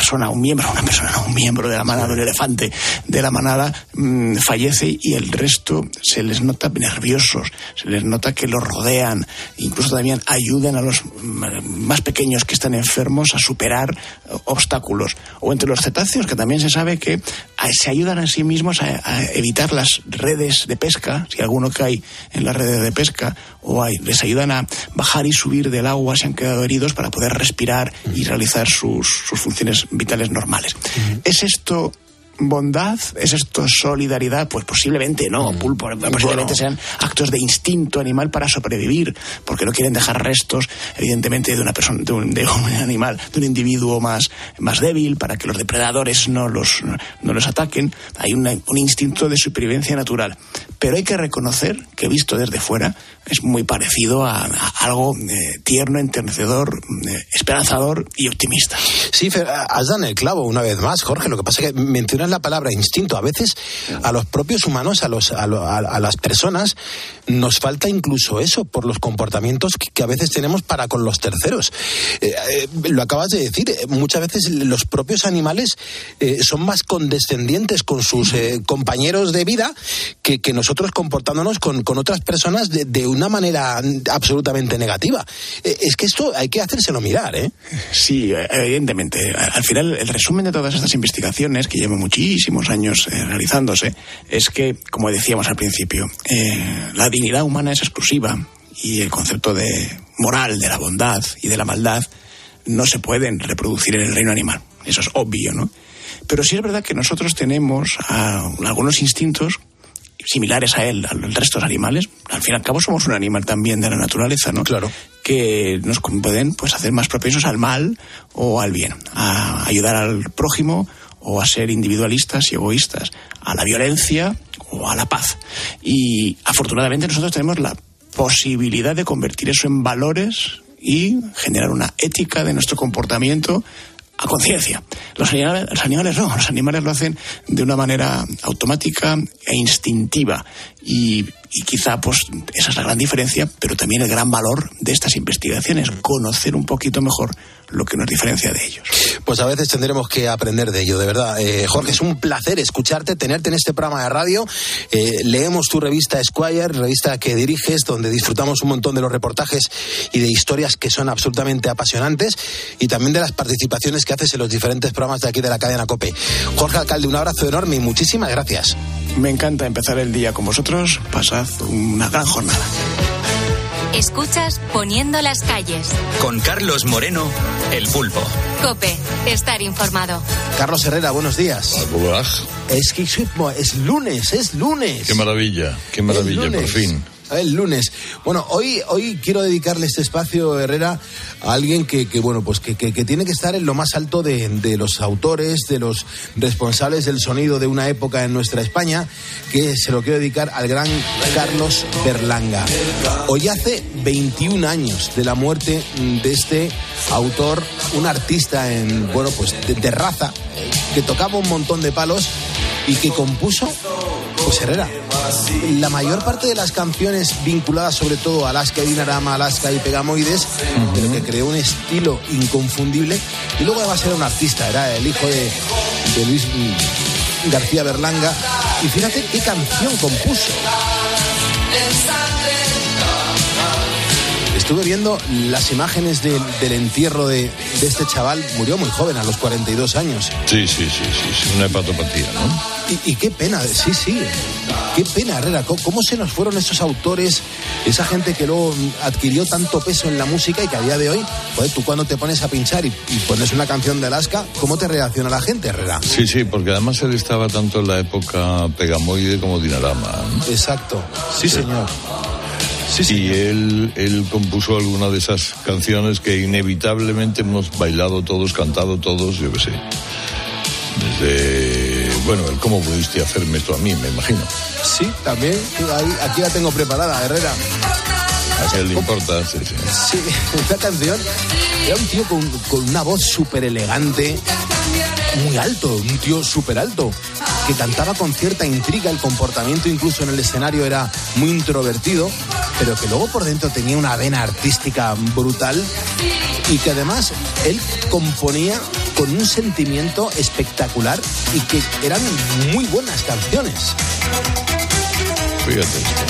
miembro de la manada, un elefante de la manada fallece y el resto se les nota nerviosos, se les nota que los rodean, incluso también ayudan a los más pequeños que están enfermos a superar obstáculos. O entre los cetáceos, que también se sabe que se ayudan a sí mismos a evitar las redes de pesca, si alguno cae en las redes de pesca, les ayudan a bajar y subir del agua si han quedado heridos para poder respirar y realizar sus funciones vitales normales. ¿Es esto bondad? ¿Es esto solidaridad? Pues posiblemente no, Pulpo. Posiblemente sean actos de instinto animal para sobrevivir, porque no quieren dejar restos, evidentemente, de una persona, de un animal, de un individuo más débil, para que los depredadores no los ataquen. Hay un instinto de supervivencia natural. Pero hay que reconocer que, visto desde fuera, es muy parecido a algo tierno, enternecedor, esperanzador y optimista. Sí, has dado el clavo una vez más, Jorge. Lo que pasa es que mencionas la palabra instinto. A veces a los propios humanos, a las personas, nos falta incluso eso por los comportamientos que a veces tenemos para con los terceros. Lo acabas de decir, muchas veces los propios animales son más condescendientes con sus compañeros de vida que nosotros comportándonos con otras personas de una manera absolutamente negativa. Es que esto hay que hacérselo mirar, ¿eh? Sí, evidentemente. Al final, el resumen de todas estas investigaciones, que llevan muchísimos años realizándose, es que, como decíamos al principio, la dignidad humana es exclusiva y el concepto de moral, de la bondad y de la maldad no se pueden reproducir en el reino animal. Eso es obvio, ¿no? Pero sí es verdad que nosotros tenemos algunos instintos similares al resto de los animales. Al fin y al cabo somos un animal también de la naturaleza, ¿no? Claro. Que nos pueden hacer más propensos al mal o al bien, a ayudar al prójimo o a ser individualistas y egoístas, a la violencia o a la paz. Y afortunadamente nosotros tenemos la posibilidad de convertir eso en valores y generar una ética de nuestro comportamiento a conciencia. Los animales no, los animales lo hacen de una manera automática e instintiva. Y quizá pues esa es la gran diferencia, pero también el gran valor de estas investigaciones, conocer un poquito mejor lo que nos diferencia de ellos. Pues a veces tendremos que aprender de ello, de verdad. Jorge, es un placer escucharte, tenerte en este programa de radio. Leemos tu revista Esquire, revista que diriges, donde disfrutamos un montón de los reportajes y de historias que son absolutamente apasionantes, y también de las participaciones que haces en los diferentes programas de aquí de la cadena COPE. Jorge Alcalde, un abrazo enorme y muchísimas gracias. Me encanta empezar el día con vosotros. Pasad una gran jornada. Escuchas Poniendo las calles. Con Carlos Moreno, El Pulpo. COPE, estar informado. Carlos Herrera, buenos días. Hola. Es lunes. Qué maravilla, por fin. El lunes. Bueno, hoy quiero dedicarle este espacio, Herrera, a alguien que tiene que estar en lo más alto de los autores, de los responsables del sonido de una época en nuestra España, que se lo quiero dedicar al gran Carlos Berlanga. Hoy hace 21 años de la muerte de este autor, un artista de raza, que tocaba un montón de palos y que compuso, pues Herrera, la mayor parte de las canciones vinculadas sobre todo a Alaska y Dinarama, Alaska y Pegamoides, pero que creó un estilo inconfundible. Y luego además era un artista, era el hijo de Luis García Berlanga. Y fíjate qué canción compuso. Estuve viendo las imágenes del entierro de este chaval. Murió muy joven, a los 42 años. Sí, una hepatopatía, ¿no? Y qué pena, sí. Qué pena, Herrera. ¿Cómo se nos fueron esos autores, esa gente que luego adquirió tanto peso en la música y que a día de hoy, joder, tú cuando te pones a pinchar y pones una canción de Alaska, ¿cómo te reacciona la gente, Herrera? Sí, porque además él estaba tanto en la época Pegamoide como Dinarama, ¿no? Exacto. Sí, señor. Y él compuso alguna de esas canciones que inevitablemente hemos bailado todos, cantado todos, yo qué sé. Desde, el cómo pudiste hacerme esto a mí, me imagino. Sí, también. Aquí la tengo preparada, Herrera. A él le importa, sí. Sí, esta canción era un tío con una voz súper elegante, muy alto, un tío súper alto, que cantaba con cierta intriga. El comportamiento incluso en el escenario era muy introvertido, pero que luego por dentro tenía una vena artística brutal, y que además él componía con un sentimiento espectacular y que eran muy buenas canciones. Fíjate esto.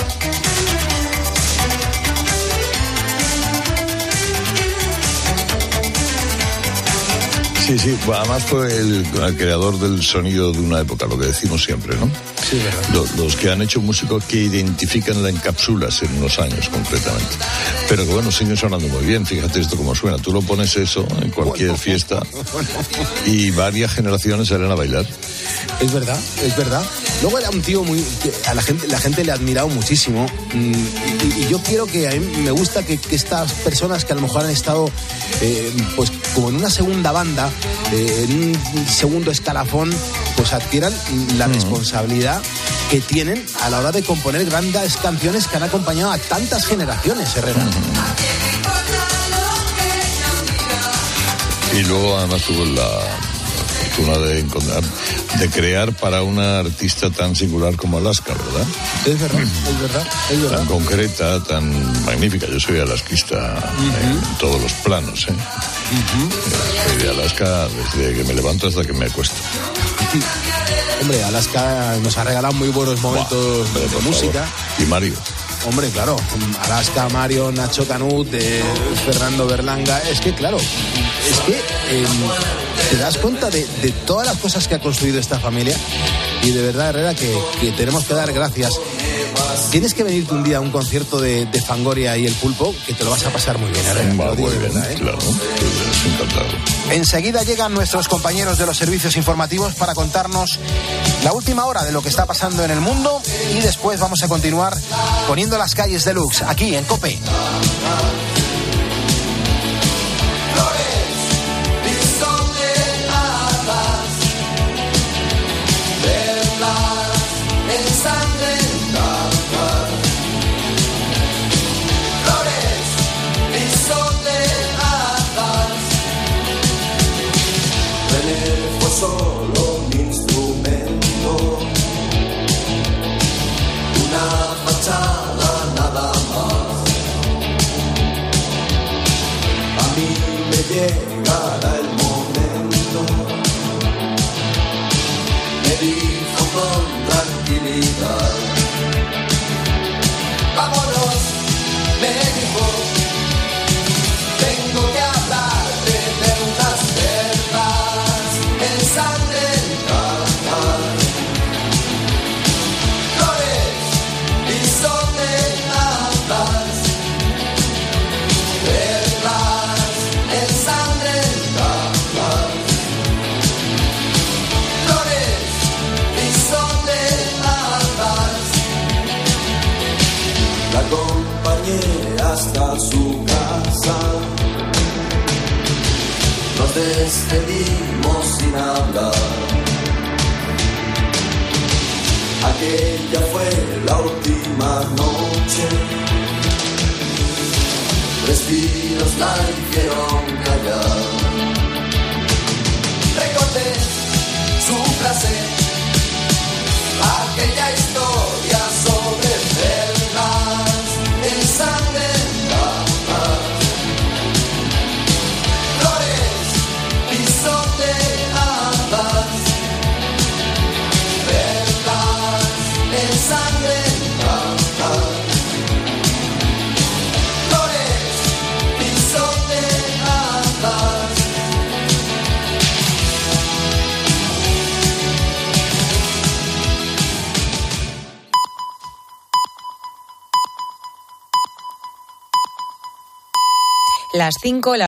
Sí, además fue el creador del sonido de una época, lo que decimos siempre, ¿no? Sí, verdad. Los que han hecho músicos que identifican la encapsulas en unos años completamente. Pero que siguen sonando muy bien, fíjate esto cómo suena. Tú lo pones eso en cualquier fiesta y varias generaciones salen a bailar. Es verdad. Luego era un tío que a la gente le ha admirado muchísimo, y yo quiero que a mí me gusta que estas personas que a lo mejor han estado pues como en una segunda banda, en un segundo escalafón, pues adquieran la responsabilidad que tienen a la hora de componer grandes canciones que han acompañado a tantas generaciones, Herrera. Y luego además tuvo la fortuna de crear para una artista tan singular como Alaska, ¿verdad? Es verdad. Tan concreta, tan magnífica. Yo soy alasquista en todos los planos, ¿eh? Soy de Alaska desde que me levanto hasta que me acuesto. Hombre, Alaska nos ha regalado muy buenos momentos de música. Y Mario. Hombre, claro, Alaska, Mario, Nacho Canut, Fernando Berlanga. Es que, claro, te das cuenta de todas las cosas que ha construido esta familia, y de verdad, Herrera, que tenemos que dar gracias. Tienes que venirte un día a un concierto de Fangoria y El Pulpo, que te lo vas a pasar muy bien, Herrera. Muy bien, claro, encantado. Enseguida llegan nuestros compañeros de los servicios informativos para contarnos la última hora de lo que está pasando en el mundo, y después vamos a continuar poniendo las calles deluxe aquí en COPE. Solo un instrumento, una llegará el momento. Me dijo con tranquilidad. Vámonos, me dijo. Tengo que hablarte de unas verbas ensangrentadas. Flores bisoteadas. Verbas ensangrentadas. Flores bisoteadas. La acompañé hasta su casa. Nos despedimos sin hablar. Aquella fue la última noche. Respiros la hicieron callar. Recordé su frase, aquella historia sobre verbas ensangrentadas. Flores pisoteadas. Verbas ensangrentadas. Flores pisoteadas. Las 5,